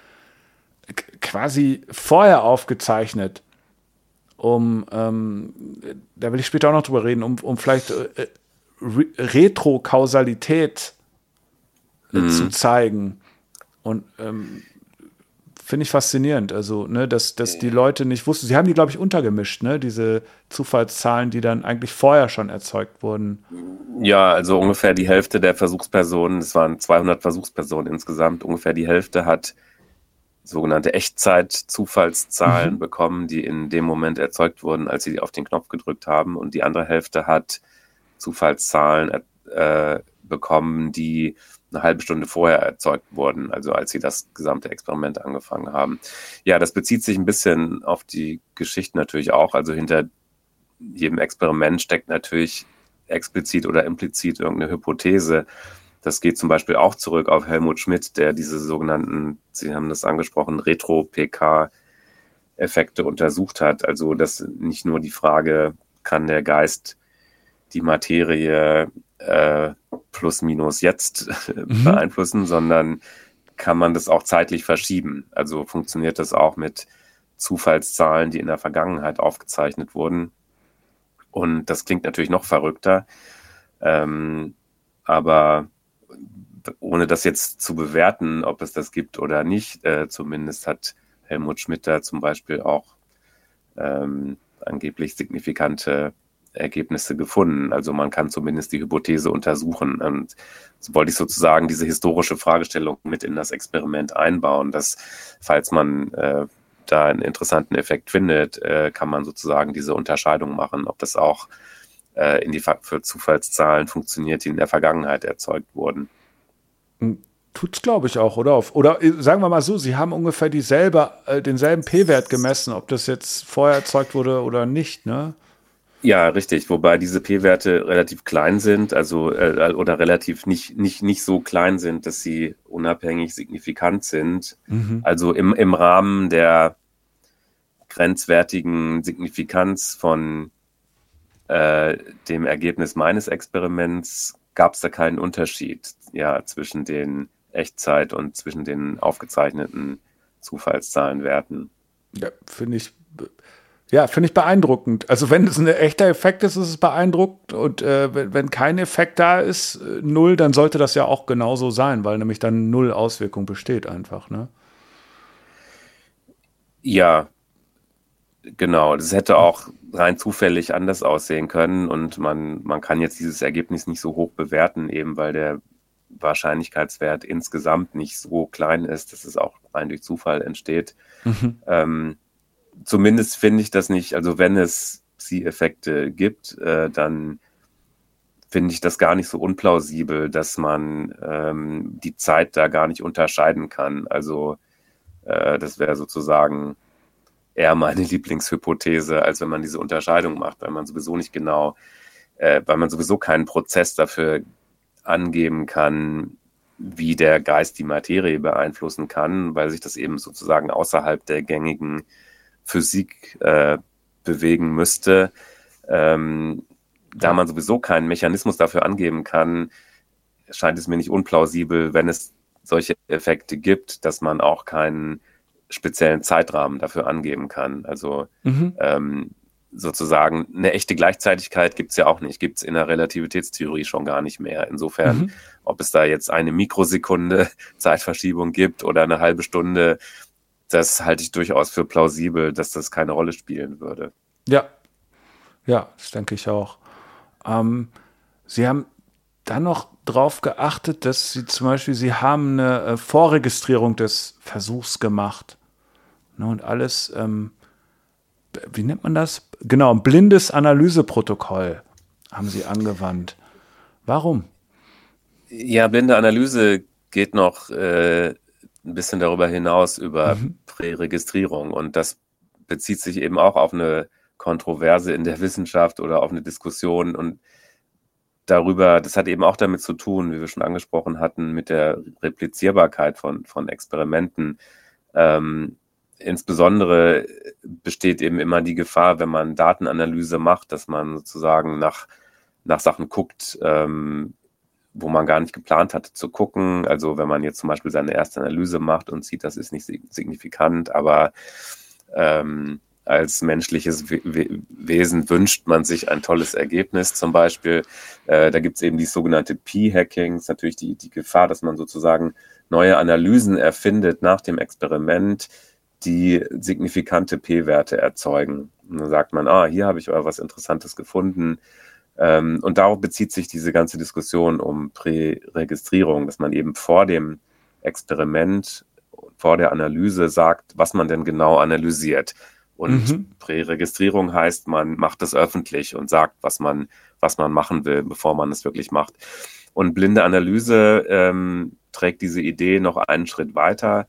k- quasi vorher aufgezeichnet, um, ähm, da will ich später auch noch drüber reden, um, um vielleicht äh, Re Retrokausalität äh, zu zeigen. Und ähm, finde ich faszinierend, also, ne, dass, dass die Leute nicht wussten, sie haben die, glaube ich, untergemischt, ne, diese Zufallszahlen, die dann eigentlich vorher schon erzeugt wurden. Ja, also ungefähr die Hälfte der Versuchspersonen, es waren zweihundert Versuchspersonen insgesamt, ungefähr die Hälfte hat sogenannte Echtzeit-Zufallszahlen mhm. bekommen, die in dem Moment erzeugt wurden, als sie auf den Knopf gedrückt haben, und die andere Hälfte hat Zufallszahlen äh, bekommen, die eine halbe Stunde vorher erzeugt wurden, also als sie das gesamte Experiment angefangen haben. Ja, das bezieht sich ein bisschen auf die Geschichte natürlich auch, also hinter jedem Experiment steckt natürlich explizit oder implizit irgendeine Hypothese. Das geht zum Beispiel auch zurück auf Helmut Schmidt, der diese sogenannten, Sie haben das angesprochen, Retro-P K-Effekte untersucht hat. Also dass nicht nur die Frage, kann der Geist die Materie äh, plus minus jetzt mhm. beeinflussen, sondern kann man das auch zeitlich verschieben. Also funktioniert das auch mit Zufallszahlen, die in der Vergangenheit aufgezeichnet wurden. Und das klingt natürlich noch verrückter. Ähm, aber ohne das jetzt zu bewerten, ob es das gibt oder nicht, äh, zumindest hat Helmut Schmidt da zum Beispiel auch ähm, angeblich signifikante Ergebnisse gefunden. Also man kann zumindest die Hypothese untersuchen. Und so wollte ich sozusagen diese historische Fragestellung mit in das Experiment einbauen, dass falls man äh, da einen interessanten Effekt findet, äh, kann man sozusagen diese Unterscheidung machen, ob das auch äh, in die für Zufallszahlen funktioniert, die in der Vergangenheit erzeugt wurden. Tut's, glaube ich, auch, oder? Oder sagen wir mal so, Sie haben ungefähr dieselbe, äh, denselben P-Wert gemessen, ob das jetzt vorher erzeugt wurde oder nicht, ne? Ja, richtig, wobei diese P-Werte relativ klein sind, also äh, oder relativ nicht, nicht, nicht so klein sind, dass sie unabhängig signifikant sind. Mhm. Also im, im Rahmen der grenzwertigen Signifikanz von äh, dem Ergebnis meines Experiments gab es da keinen Unterschied, ja, zwischen den Echtzeit- und zwischen den aufgezeichneten Zufallszahlenwerten. Ja, finde ich, ja, finde ich beeindruckend. Also wenn es ein echter Effekt ist, ist es beeindruckend. Und äh, wenn, wenn kein Effekt da ist, äh, null, dann sollte das ja auch genauso sein, weil nämlich dann null Auswirkung besteht einfach, ne? Ja, genau. Das hätte auch rein zufällig anders aussehen können und man, man kann jetzt dieses Ergebnis nicht so hoch bewerten, eben weil der Wahrscheinlichkeitswert insgesamt nicht so klein ist, dass es auch rein durch Zufall entsteht. Mhm. Ähm, zumindest finde ich das nicht, also wenn es Psi-Effekte gibt, äh, dann finde ich das gar nicht so unplausibel, dass man ähm, die Zeit da gar nicht unterscheiden kann. Also äh, das wäre sozusagen eher meine Lieblingshypothese, als wenn man diese Unterscheidung macht, weil man sowieso nicht genau, äh, weil man sowieso keinen Prozess dafür angeben kann, wie der Geist die Materie beeinflussen kann, weil sich das eben sozusagen außerhalb der gängigen Physik äh, bewegen müsste. Ähm, da man sowieso keinen Mechanismus dafür angeben kann, scheint es mir nicht unplausibel, wenn es solche Effekte gibt, dass man auch keinen speziellen Zeitrahmen dafür angeben kann. Also Mhm. ähm, sozusagen eine echte Gleichzeitigkeit gibt es ja auch nicht, gibt es in der Relativitätstheorie schon gar nicht mehr. Insofern, Mhm. ob es da jetzt eine Mikrosekunde Zeitverschiebung gibt oder eine halbe Stunde, das halte ich durchaus für plausibel, dass das keine Rolle spielen würde. Ja, ja, das denke ich auch. Ähm, Sie haben dann noch darauf geachtet, dass Sie zum Beispiel, Sie haben eine äh, Vorregistrierung des Versuchs gemacht. Ne, und alles, ähm, wie nennt man das? Genau, ein blindes Analyseprotokoll haben Sie angewandt. Warum? Ja, blinde Analyse geht noch äh, ein bisschen darüber hinaus über Mhm. Präregistrierung und das bezieht sich eben auch auf eine Kontroverse in der Wissenschaft oder auf eine Diskussion und darüber, das hat eben auch damit zu tun, wie wir schon angesprochen hatten, mit der Replizierbarkeit von, von Experimenten. Ähm, insbesondere besteht eben immer die Gefahr, wenn man Datenanalyse macht, dass man sozusagen nach, nach Sachen guckt, ähm, wo man gar nicht geplant hatte zu gucken. Also wenn man jetzt zum Beispiel seine erste Analyse macht und sieht, das ist nicht signifikant, aber ähm, als menschliches Wesen wünscht man sich ein tolles Ergebnis zum Beispiel. Äh, da gibt es eben die sogenannte P-Hacking, ist natürlich die, die Gefahr, dass man sozusagen neue Analysen erfindet nach dem Experiment, die signifikante P-Werte erzeugen. Und dann sagt man, ah, hier habe ich was Interessantes gefunden. Ähm, und darauf bezieht sich diese ganze Diskussion um Präregistrierung, dass man eben vor dem Experiment, vor der Analyse sagt, was man denn genau analysiert. Und Mhm. Präregistrierung heißt, man macht es öffentlich und sagt, was man, was man machen will, bevor man es wirklich macht. Und blinde Analyse ähm, trägt diese Idee noch einen Schritt weiter.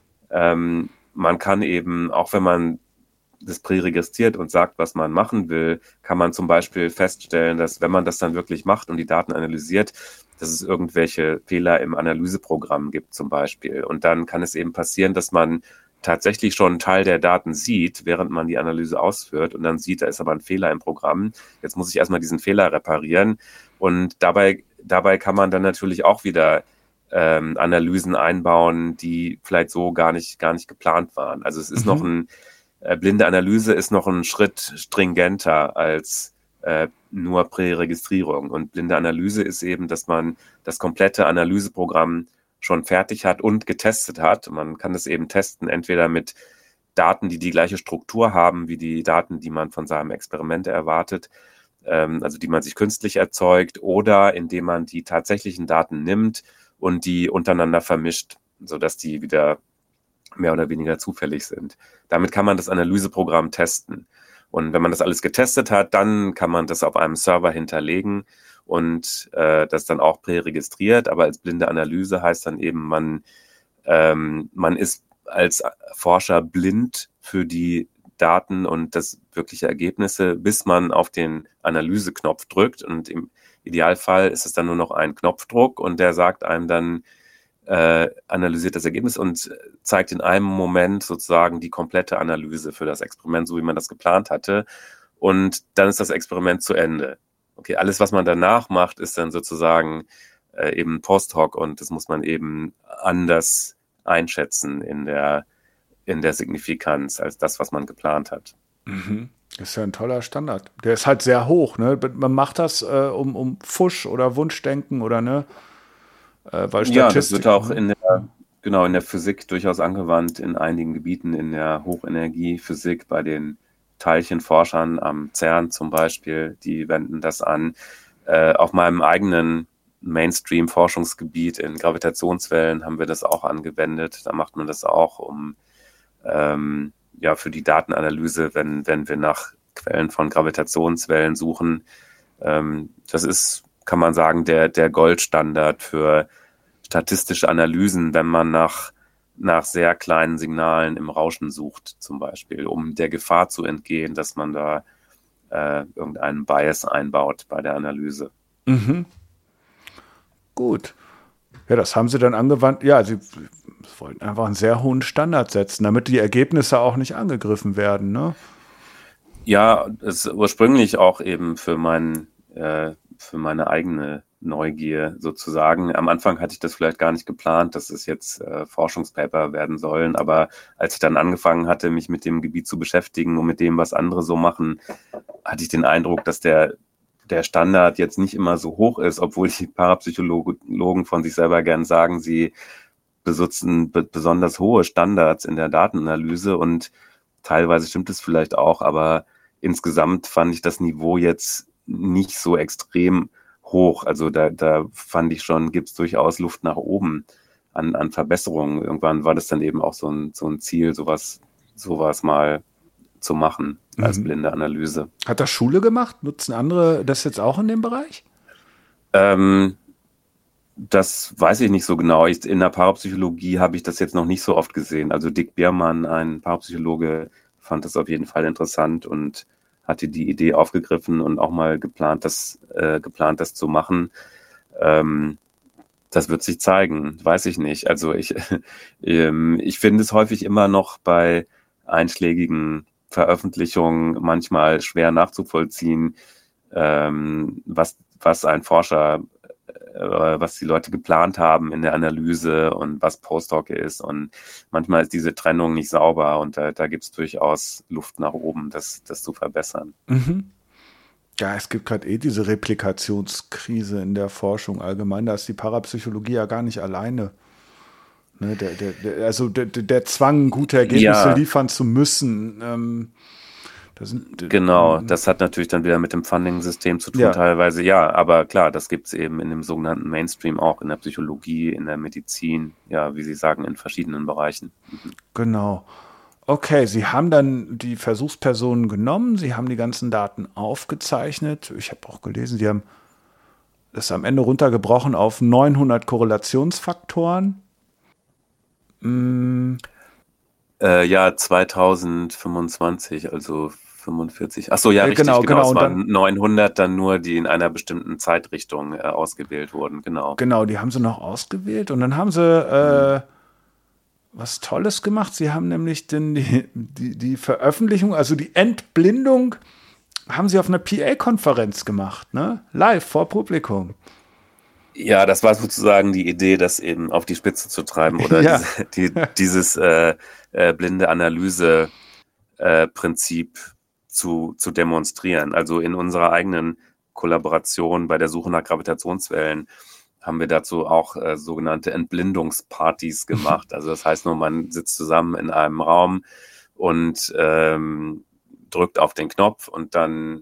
Ähm, man kann eben, auch wenn man das präregistriert und sagt, was man machen will, kann man zum Beispiel feststellen, dass wenn man das dann wirklich macht und die Daten analysiert, dass es irgendwelche Fehler im Analyseprogramm gibt zum Beispiel. Und dann kann es eben passieren, dass man tatsächlich schon einen Teil der Daten sieht, während man die Analyse ausführt und dann sieht, da ist aber ein Fehler im Programm. Jetzt muss ich erstmal diesen Fehler reparieren und dabei, dabei kann man dann natürlich auch wieder ähm, Analysen einbauen, die vielleicht so gar nicht, gar nicht geplant waren. Also es ist Mhm. noch ein, äh, blinde Analyse ist noch ein Schritt stringenter als äh, nur Präregistrierung. Und blinde Analyse ist eben, dass man das komplette Analyseprogramm schon fertig hat und getestet hat. Man kann das eben testen, entweder mit Daten, die die gleiche Struktur haben wie die Daten, die man von seinem Experiment erwartet, ähm, also die man sich künstlich erzeugt, oder indem man die tatsächlichen Daten nimmt und die untereinander vermischt, sodass die wieder mehr oder weniger zufällig sind. Damit kann man das Analyseprogramm testen. Und wenn man das alles getestet hat, dann kann man das auf einem Server hinterlegen und äh, das dann auch präregistriert. Aber als blinde Analyse heißt dann eben, man, ähm, man ist als Forscher blind für die Daten und das wirkliche Ergebnisse, bis man auf den Analyseknopf drückt. Und im Idealfall ist es dann nur noch ein Knopfdruck und der sagt einem dann, äh, analysiert das Ergebnis und zeigt in einem Moment sozusagen die komplette Analyse für das Experiment, so wie man das geplant hatte. Und dann ist das Experiment zu Ende. Okay, alles, was man danach macht, ist dann sozusagen äh, eben Post-hoc und das muss man eben anders einschätzen in der, in der Signifikanz als das, was man geplant hat. Mhm. Das ist ja ein toller Standard. Der ist halt sehr hoch, ne? Man macht das äh, um, um Fusch oder Wunschdenken oder ne? Äh, weil ja, das wird auch ne? in der, genau, in der Physik durchaus angewandt, in einigen Gebieten, in der Hochenergiephysik, bei den Teilchenforschern am CERN zum Beispiel, die wenden das an. Äh, auf meinem eigenen Mainstream-Forschungsgebiet in Gravitationswellen haben wir das auch angewendet. Da macht man das auch, um ähm, ja für die Datenanalyse, wenn, wenn wir nach Quellen von Gravitationswellen suchen. Ähm, das ist, kann man sagen, der, der Goldstandard für statistische Analysen, wenn man nach, nach sehr kleinen Signalen im Rauschen sucht, zum Beispiel, um der Gefahr zu entgehen, dass man da äh, irgendeinen Bias einbaut bei der Analyse. Mhm. Gut. Ja, das haben sie dann angewandt. Ja, sie wollten einfach einen sehr hohen Standard setzen, damit die Ergebnisse auch nicht angegriffen werden, ne? Ja, es ist ursprünglich auch eben für, mein, äh, für meine eigene Neugier sozusagen. Am Anfang hatte ich das vielleicht gar nicht geplant, dass es jetzt äh, Forschungspaper werden sollen, aber als ich dann angefangen hatte, mich mit dem Gebiet zu beschäftigen und mit dem, was andere so machen, hatte ich den Eindruck, dass der der Standard jetzt nicht immer so hoch ist, obwohl die Parapsychologen von sich selber gern sagen, sie besitzen be- besonders hohe Standards in der Datenanalyse und teilweise stimmt es vielleicht auch, aber insgesamt fand ich das Niveau jetzt nicht so extrem hoch. Also da, da fand ich schon, gibt es durchaus Luft nach oben an, an Verbesserungen. Irgendwann war das dann eben auch so ein, so ein Ziel, sowas, sowas mal zu machen als Mhm. blinde Analyse. Hat das Schule gemacht? Nutzen andere das jetzt auch in dem Bereich? Ähm, das weiß ich nicht so genau. Ich, in der Parapsychologie habe ich das jetzt noch nicht so oft gesehen. Also Dick Biermann, ein Parapsychologe, fand das auf jeden Fall interessant und hatte die Idee aufgegriffen und auch mal geplant, das, äh, geplant, das zu machen. Ähm, das wird sich zeigen, weiß ich nicht. Also ich, ähm, ich finde es häufig immer noch bei einschlägigen Veröffentlichungen manchmal schwer nachzuvollziehen, ähm, was, was ein Forscher, äh, was die Leute geplant haben in der Analyse und was Postdoc ist. Und manchmal ist diese Trennung nicht sauber und da, da gibt es durchaus Luft nach oben, das, das zu verbessern. Mhm. Ja, es gibt gerade eh diese Replikationskrise in der Forschung allgemein. Da ist die Parapsychologie ja gar nicht alleine. Ne, der, der, der, also der, der Zwang, gute Ergebnisse Ja. liefern zu müssen. Ähm, da sind, Genau, das hat natürlich dann wieder mit dem Funding-System zu tun Ja. teilweise. Ja, aber klar, das gibt es eben in dem sogenannten Mainstream auch, in der Psychologie, in der Medizin, ja, wie Sie sagen, in verschiedenen Bereichen. Genau. Okay, Sie haben dann die Versuchspersonen genommen, Sie haben die ganzen Daten aufgezeichnet. Ich habe auch gelesen, Sie haben das am Ende runtergebrochen auf neunhundert Korrelationsfaktoren. Mm, Äh, ja, zweitausendfünfundzwanzig, also fünfundvierzig. Ach so, ja, Äh, richtig, genau, genau. genau, Es und waren dann- neunhundert dann nur, die in einer bestimmten Zeitrichtung äh, ausgewählt wurden, genau. genau, die haben Sie noch ausgewählt und dann haben Sie äh, was Tolles gemacht. Sie haben nämlich den, die, die, die Veröffentlichung, also die Entblindung, haben Sie auf einer P A-Konferenz gemacht, ne? Live vor Publikum. Ja, das war sozusagen die Idee, das eben auf die Spitze zu treiben oder Ja. diese, die, dieses äh, äh, blinde Analyse-Prinzip zu, zu demonstrieren. Also in unserer eigenen Kollaboration bei der Suche nach Gravitationswellen haben wir dazu auch äh, sogenannte Entblindungspartys gemacht. Also das heißt nur, man sitzt zusammen in einem Raum und ähm, drückt auf den Knopf und dann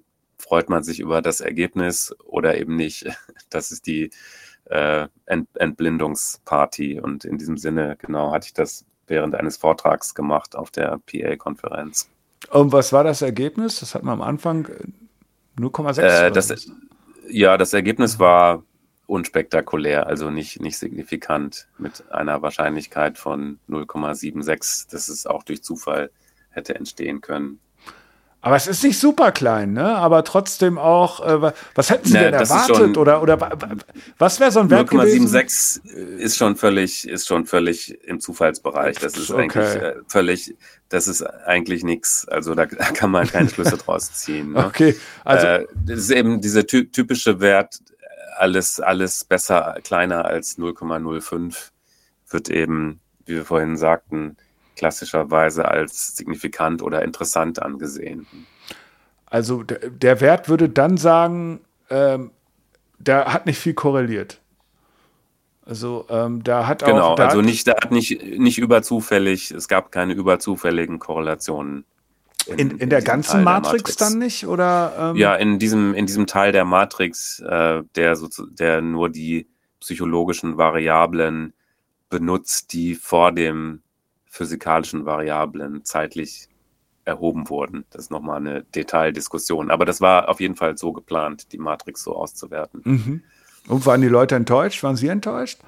freut man sich über das Ergebnis oder eben nicht. Das ist die äh, Ent- Entblindungsparty. Und in diesem Sinne, genau, hatte ich das während eines Vortrags gemacht auf der P A-Konferenz. Und was war das Ergebnis? Das hat man am Anfang null Komma sechs. Äh, das, ja, das Ergebnis war unspektakulär, also nicht, nicht signifikant, mit einer Wahrscheinlichkeit von null Komma sechsundsiebzig, dass es auch durch Zufall hätte entstehen können. Aber es ist nicht super klein, ne? Aber trotzdem auch, äh, was hätten Sie Ne, denn das ist erwartet? schon- Oder, oder was wäre so ein Wert gewesen? null Komma siebenundsechzig ist schon völlig, ist schon völlig im Zufallsbereich. Das ist Okay. eigentlich äh, völlig, das ist eigentlich nichts. Also da, da kann man keine Schlüsse draus ziehen. Ne? Okay, also äh, das ist eben dieser ty- typische Wert, alles, alles besser, kleiner als null Komma null fünf wird eben, wie wir vorhin sagten, klassischerweise als signifikant oder interessant angesehen. Also der, der Wert würde dann sagen, ähm, der hat nicht viel korreliert. Also ähm, da hat auch... Genau, da also hat, nicht, da hat nicht, nicht überzufällig, es gab keine überzufälligen Korrelationen. in, in der diesem ganzen Teil der Matrix, dann nicht? Oder, ähm, Ja, in diesem, in diesem Teil der Matrix, äh, der, so, der nur die psychologischen Variablen benutzt, die vor dem physikalischen Variablen zeitlich erhoben wurden. Das ist nochmal eine Detaildiskussion. Aber das war auf jeden Fall so geplant, die Matrix so auszuwerten. Mhm. Und waren die Leute enttäuscht? Waren Sie enttäuscht?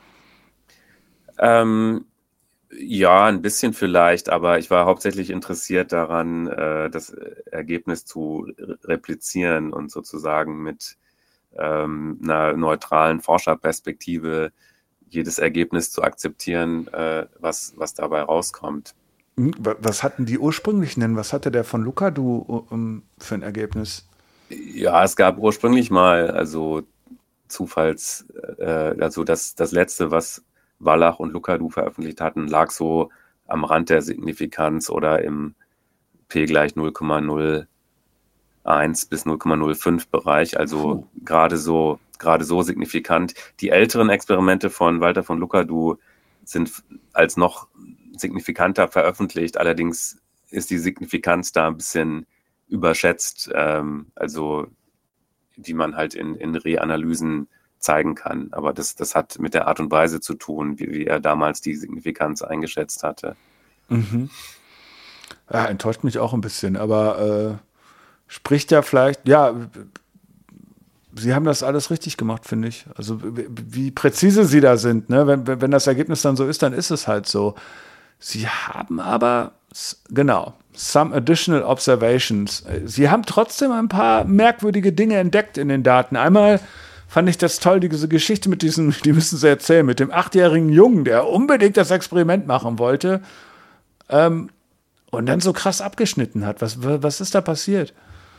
Ähm, ja, ein bisschen vielleicht, aber ich war hauptsächlich interessiert daran, äh, das Ergebnis zu re- replizieren und sozusagen mit ähm, einer neutralen Forscherperspektive jedes Ergebnis zu akzeptieren, äh, was, was dabei rauskommt. Hm, wa- Was hatten die ursprünglich denn? Was hatte der von Lucadou um, für ein Ergebnis? Ja, es gab ursprünglich mal, also Zufalls, äh, also das, das letzte, was Wallach und Lucadou veröffentlicht hatten, lag so am Rand der Signifikanz oder im P gleich null Komma null eins bis null Komma null fünf Bereich, also gerade so, gerade so signifikant. Die älteren Experimente von Walter von Lucadou sind als noch signifikanter veröffentlicht, allerdings ist die Signifikanz da ein bisschen überschätzt, ähm, also die man halt in, in Reanalysen zeigen kann. Aber das, das hat mit der Art und Weise zu tun, wie, wie er damals die Signifikanz eingeschätzt hatte. Mhm. Ja, enttäuscht mich auch ein bisschen, aber äh, spricht ja vielleicht, ja, Sie haben das alles richtig gemacht, finde ich. Also wie, wie präzise Sie da sind, ne? Wenn, wenn wenn das Ergebnis dann so ist, dann ist es halt so. Sie haben aber, s- genau, some additional observations. Sie haben trotzdem ein paar merkwürdige Dinge entdeckt in den Daten. Einmal fand ich das toll, diese Geschichte mit diesem, die müssen Sie erzählen, mit dem achtjährigen Jungen, der unbedingt das Experiment machen wollte, ähm, und dann so krass abgeschnitten hat. Was, was ist da passiert?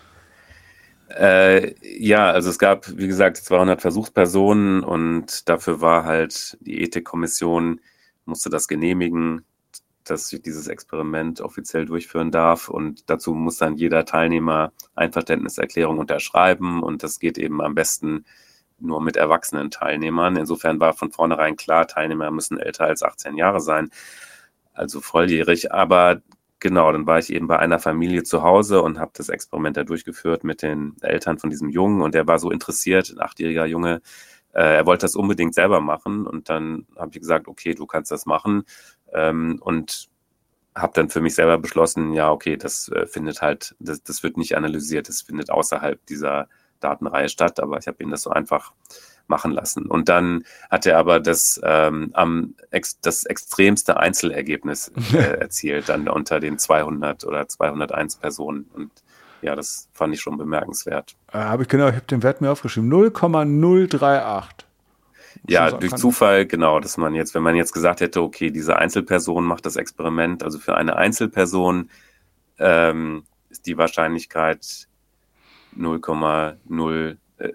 Äh, ja, also es gab, wie gesagt, zweihundert Versuchspersonen und dafür war halt die Ethikkommission, musste das genehmigen, dass ich dieses Experiment offiziell durchführen darf und dazu muss dann jeder Teilnehmer Einverständniserklärung unterschreiben und das geht eben am besten nur mit erwachsenen Teilnehmern. Insofern war von vornherein klar, Teilnehmer müssen älter als achtzehn Jahre sein, also volljährig, aber genau, dann war ich eben bei einer Familie zu Hause und habe das Experiment da durchgeführt mit den Eltern von diesem Jungen und der war so interessiert, ein achtjähriger Junge, äh, er wollte das unbedingt selber machen und dann habe ich gesagt, okay, du kannst das machen ähm, und habe dann für mich selber beschlossen, ja, okay, das äh, findet halt, das, das wird nicht analysiert, das findet außerhalb dieser Datenreihe statt, aber ich habe ihn das so einfach machen lassen. Und dann hat er aber das, ähm, am ex, das extremste Einzelergebnis äh, erzielt, dann unter den zweihundert oder zweihunderteins Personen. Und ja, das fand ich schon bemerkenswert. Äh, habe ich genau, ich habe den Wert mir aufgeschrieben. null Komma null drei acht. Ja, durch Zufall, genau, dass man jetzt, wenn man jetzt gesagt hätte, okay, diese Einzelperson macht das Experiment, also für eine Einzelperson ähm, ist die Wahrscheinlichkeit null Komma null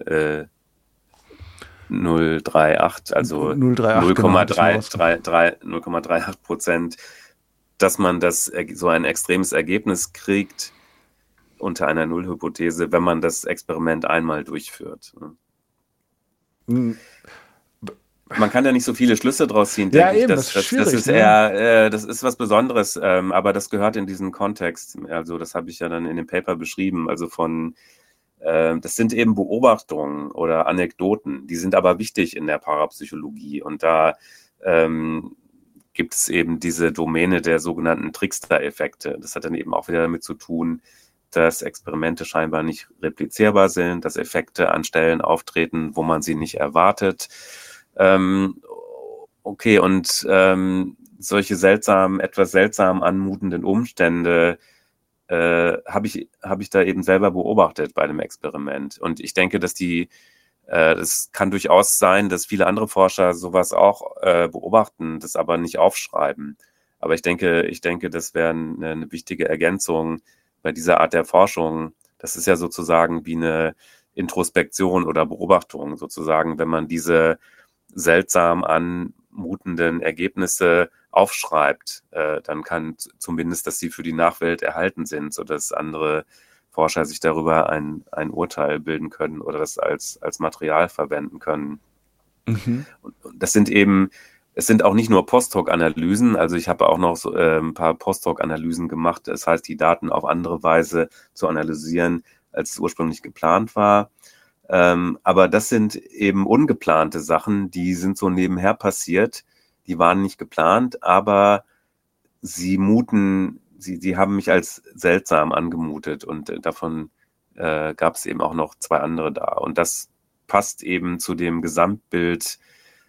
null drei acht, also null Komma drei acht, null Komma drei acht Prozent, dass man das so ein extremes Ergebnis kriegt unter einer Nullhypothese, wenn man das Experiment einmal durchführt. Mhm. Man kann da nicht so viele Schlüsse draus ziehen, Ja, denke ich. eben, Das, das ist das, das schwierig, ist ne? eher, äh, das ist was Besonderes, ähm, aber das gehört in diesen Kontext. Also das habe ich ja dann in dem Paper beschrieben. Also von äh, das sind eben Beobachtungen oder Anekdoten, die sind aber wichtig in der Parapsychologie. Und da ähm, gibt es eben diese Domäne der sogenannten Trickster-Effekte. Das hat dann eben auch wieder damit zu tun, dass Experimente scheinbar nicht replizierbar sind, dass Effekte an Stellen auftreten, wo man sie nicht erwartet. Ähm, okay, und ähm, solche seltsamen, etwas seltsam anmutenden Umstände äh, habe ich, hab ich da eben selber beobachtet bei dem Experiment. Und ich denke, dass die, äh, es kann durchaus sein, dass viele andere Forscher sowas auch äh, beobachten, das aber nicht aufschreiben. Aber ich denke, ich denke, das wäre eine, eine wichtige Ergänzung bei dieser Art der Forschung. Das ist ja sozusagen wie eine Introspektion oder Beobachtung sozusagen, wenn man diese seltsam anmutenden Ergebnisse aufschreibt, äh, dann kann zumindest, dass sie für die Nachwelt erhalten sind, sodass andere Forscher sich darüber ein, ein Urteil bilden können oder das als, als Material verwenden können. Mhm. Und das sind eben, es sind auch nicht nur Post-Hoc-Analysen, also ich habe auch noch so, äh, ein paar Post-Hoc-Analysen gemacht, das heißt, die Daten auf andere Weise zu analysieren, als es ursprünglich geplant war. Ähm, aber das sind eben ungeplante Sachen, die sind so nebenher passiert, die waren nicht geplant, aber sie muten, sie, sie haben mich als seltsam angemutet und äh, davon äh, gab es eben auch noch zwei andere da. Und das passt eben zu dem Gesamtbild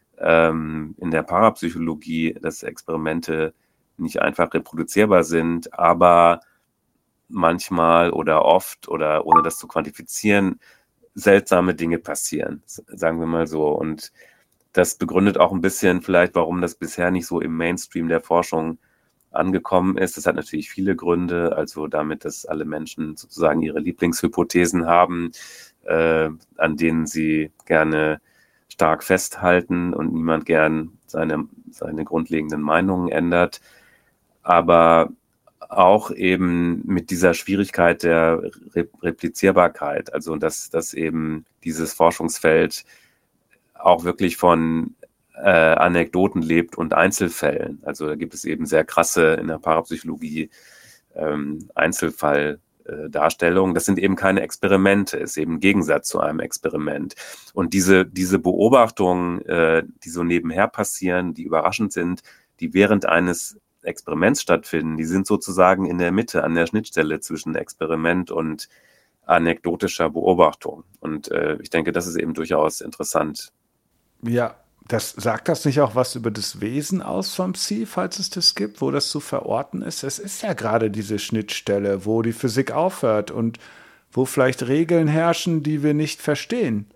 ähm, in der Parapsychologie, dass Experimente nicht einfach reproduzierbar sind, aber manchmal oder oft oder ohne das zu quantifizieren, seltsame Dinge passieren, sagen wir mal so. Und das begründet auch ein bisschen vielleicht, warum das bisher nicht so im Mainstream der Forschung angekommen ist. Das hat natürlich viele Gründe, also damit, dass alle Menschen sozusagen ihre Lieblingshypothesen haben, äh, an denen sie gerne stark festhalten und niemand gern seine, seine grundlegenden Meinungen ändert. Aber auch eben mit dieser Schwierigkeit der Re- Replizierbarkeit, also dass, dass eben dieses Forschungsfeld auch wirklich von äh, Anekdoten lebt und Einzelfällen. Also da gibt es eben sehr krasse in der Parapsychologie ähm, Einzelfalldarstellungen. Das sind eben keine Experimente, ist eben ein Gegensatz zu einem Experiment. Und diese, diese Beobachtungen, äh, die so nebenher passieren, die überraschend sind, die während eines Experiments stattfinden, die sind sozusagen in der Mitte, an der Schnittstelle zwischen Experiment und anekdotischer Beobachtung. Und äh, ich denke, das ist eben durchaus interessant. Ja, das sagt das nicht auch was über das Wesen aus vom Psi, falls es das gibt, wo das zu verorten ist? Es ist ja gerade diese Schnittstelle, wo die Physik aufhört und wo vielleicht Regeln herrschen, die wir nicht verstehen.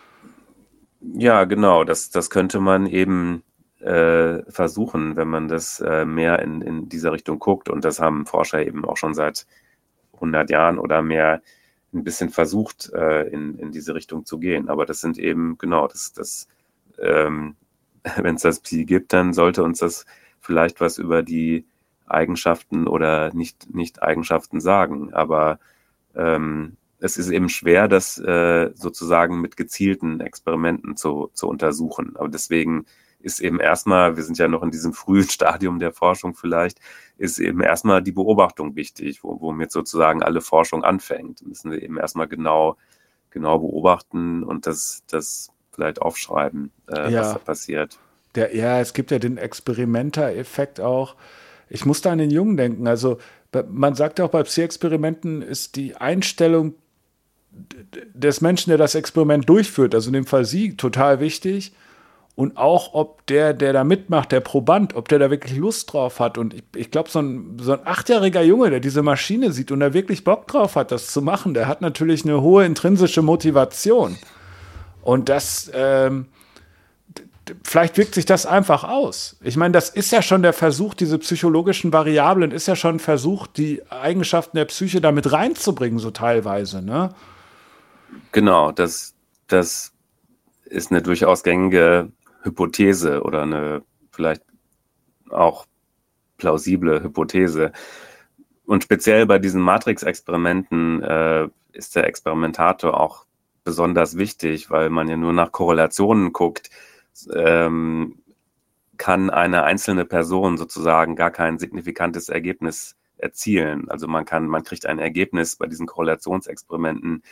Ja, genau, das, das könnte man eben äh, versuchen, wenn man das äh, mehr in, in dieser Richtung guckt. Und das haben Forscher eben auch schon seit hundert Jahren oder mehr ein bisschen versucht, äh, in, in diese Richtung zu gehen. Aber das sind eben, genau, das, das ähm, wenn es das Psi gibt, dann sollte uns das vielleicht was über die Eigenschaften oder nicht, nicht Eigenschaften sagen. Aber ähm, es ist eben schwer, das äh, sozusagen mit gezielten Experimenten zu, zu untersuchen. Aber deswegen ist eben erstmal, wir sind ja noch in diesem frühen Stadium der Forschung vielleicht, ist eben erstmal die Beobachtung wichtig, wo, womit sozusagen alle Forschung anfängt. Müssen wir eben erstmal genau, genau beobachten und das, das vielleicht aufschreiben, äh, Ja. was da passiert. Der, ja, es gibt ja den Experimenter-Effekt auch. Ich muss da an den Jungen denken. Also bei- man sagt ja auch, bei Psi-Experimenten ist die Einstellung d- des Menschen, der das Experiment durchführt, also in dem Fall Sie, total wichtig. Und auch, ob der, der da mitmacht, der Proband, ob der da wirklich Lust drauf hat. Und ich, ich glaube, so ein, so ein achtjähriger Junge, der diese Maschine sieht und da wirklich Bock drauf hat, das zu machen, der hat natürlich eine hohe intrinsische Motivation. Und das, ähm, d- d- vielleicht wirkt sich das einfach aus. Ich meine, das ist ja schon der Versuch, diese psychologischen Variablen, ist ja schon ein Versuch, die Eigenschaften der Psyche da mit reinzubringen, so teilweise, ne? Genau, das, das ist eine durchaus gängige Hypothese oder eine vielleicht auch plausible Hypothese. Und speziell bei diesen Matrix-Experimenten äh, ist der Experimentator auch besonders wichtig, weil man ja nur nach Korrelationen guckt, ähm, kann eine einzelne Person sozusagen gar kein signifikantes Ergebnis erzielen. Also man kann, man kriegt ein Ergebnis bei diesen Korrelationsexperimenten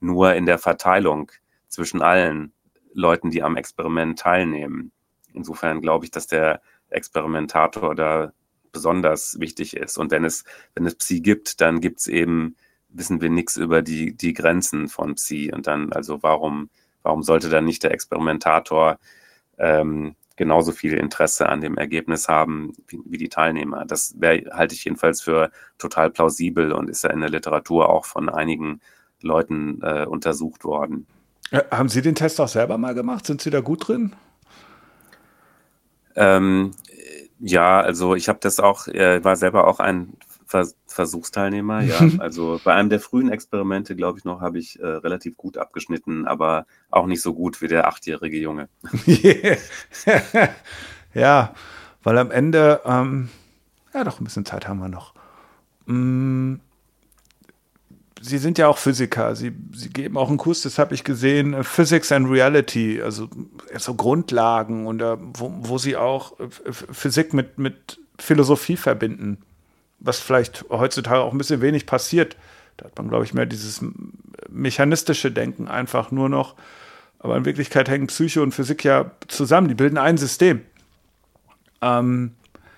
nur in der Verteilung zwischen allen Leuten, die am Experiment teilnehmen. Insofern glaube ich, dass der Experimentator da besonders wichtig ist. Und wenn es, wenn es Psi gibt, dann gibt es eben, wissen wir nichts über die, die Grenzen von Psi. Und dann, also warum, warum sollte dann nicht der Experimentator ähm, genauso viel Interesse an dem Ergebnis haben wie, wie die Teilnehmer? Das wär, halte ich jedenfalls für total plausibel und ist ja in der Literatur auch von einigen Leuten äh, untersucht worden. Ja, haben Sie den Test auch selber mal gemacht? Sind Sie da gut drin? Ähm, ja, also ich habe das auch, äh, war selber auch ein Vers- Versuchsteilnehmer, ja. Also bei einem der frühen Experimente, glaube ich noch, habe ich äh, relativ gut abgeschnitten, aber auch nicht so gut wie der achtjährige Junge. Ja, weil am Ende, ähm, ja doch, ein bisschen Zeit haben wir noch. Mm, Sie sind ja auch Physiker, Sie, Sie geben auch einen Kurs, das habe ich gesehen, äh, Physics and Reality, also äh, so Grundlagen und äh, wo, wo Sie auch äh, F- Physik mit, mit Philosophie verbinden, was vielleicht heutzutage auch ein bisschen wenig passiert. Da hat man, glaube ich, mehr dieses m- mechanistische Denken einfach nur noch. Aber in Wirklichkeit hängen Psyche und Physik ja zusammen, die bilden ein System. Ähm,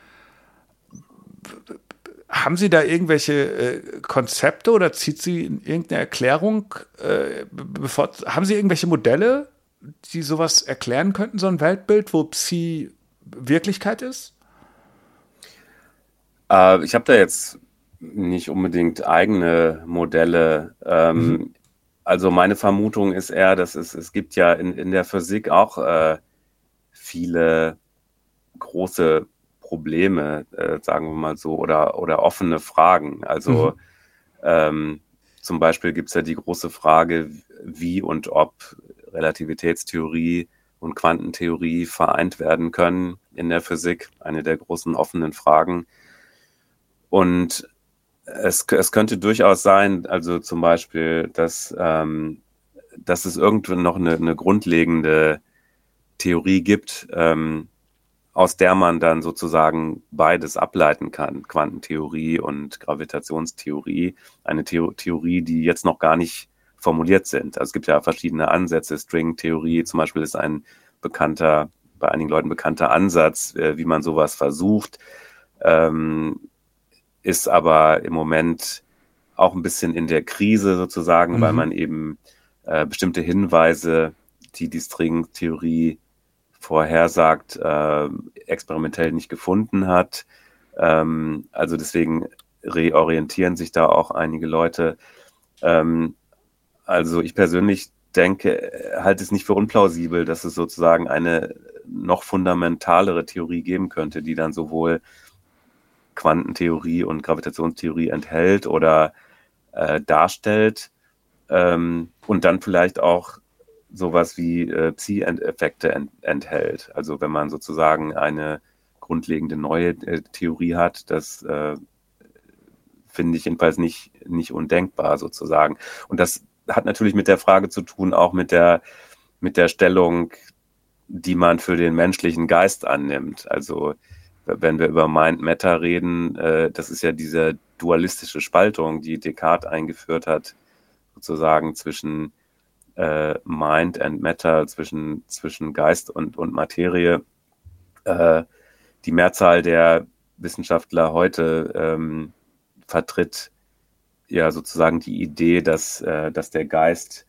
Haben Sie da irgendwelche äh, Konzepte oder zieht Sie in irgendeine Erklärung, äh, bevor, haben Sie irgendwelche Modelle, die sowas erklären könnten, so ein Weltbild, wo Psi Wirklichkeit ist? Äh, ich habe da jetzt nicht unbedingt eigene Modelle. Ähm, mhm. Also meine Vermutung ist eher, dass es, es gibt ja in, in der Physik auch äh, viele große Probleme, äh, sagen wir mal so, oder, oder offene Fragen. Also mhm. ähm, zum Beispiel gibt es ja die große Frage, wie und ob Relativitätstheorie und Quantentheorie vereint werden können in der Physik, eine der großen offenen Fragen. Und es, es könnte durchaus sein, also zum Beispiel, dass, ähm, dass es irgendwann noch eine, eine grundlegende Theorie gibt, ähm, aus der man dann sozusagen beides ableiten kann, Quantentheorie und Gravitationstheorie, eine Theo- Theorie, die jetzt noch gar nicht formuliert sind. Also es gibt ja verschiedene Ansätze. Stringtheorie zum Beispiel ist ein bekannter, bei einigen Leuten bekannter Ansatz, äh, wie man sowas versucht, ähm, ist aber im Moment auch ein bisschen in der Krise sozusagen, mhm. weil man eben äh, bestimmte Hinweise, die die Stringtheorie vorhersagt, äh, experimentell nicht gefunden hat. Ähm, also deswegen reorientieren sich da auch einige Leute. Ähm, also ich persönlich denke, halte es nicht für unplausibel, dass es sozusagen eine noch fundamentalere Theorie geben könnte, die dann sowohl Quantentheorie und Gravitationstheorie enthält oder äh, darstellt ähm, und dann vielleicht auch sowas wie äh, Psi-Effekte ent- enthält. Also wenn man sozusagen eine grundlegende neue äh, Theorie hat, das äh, finde ich jedenfalls nicht, nicht undenkbar sozusagen. Und das hat natürlich mit der Frage zu tun, auch mit der, mit der Stellung, die man für den menschlichen Geist annimmt. Also wenn wir über Mind Matter reden, äh, das ist ja diese dualistische Spaltung, die Descartes eingeführt hat, sozusagen zwischen äh, Mind and Matter, zwischen, zwischen Geist und, und Materie. Äh, die Mehrzahl der Wissenschaftler heute ähm, vertritt ja sozusagen die Idee, dass, äh, dass der Geist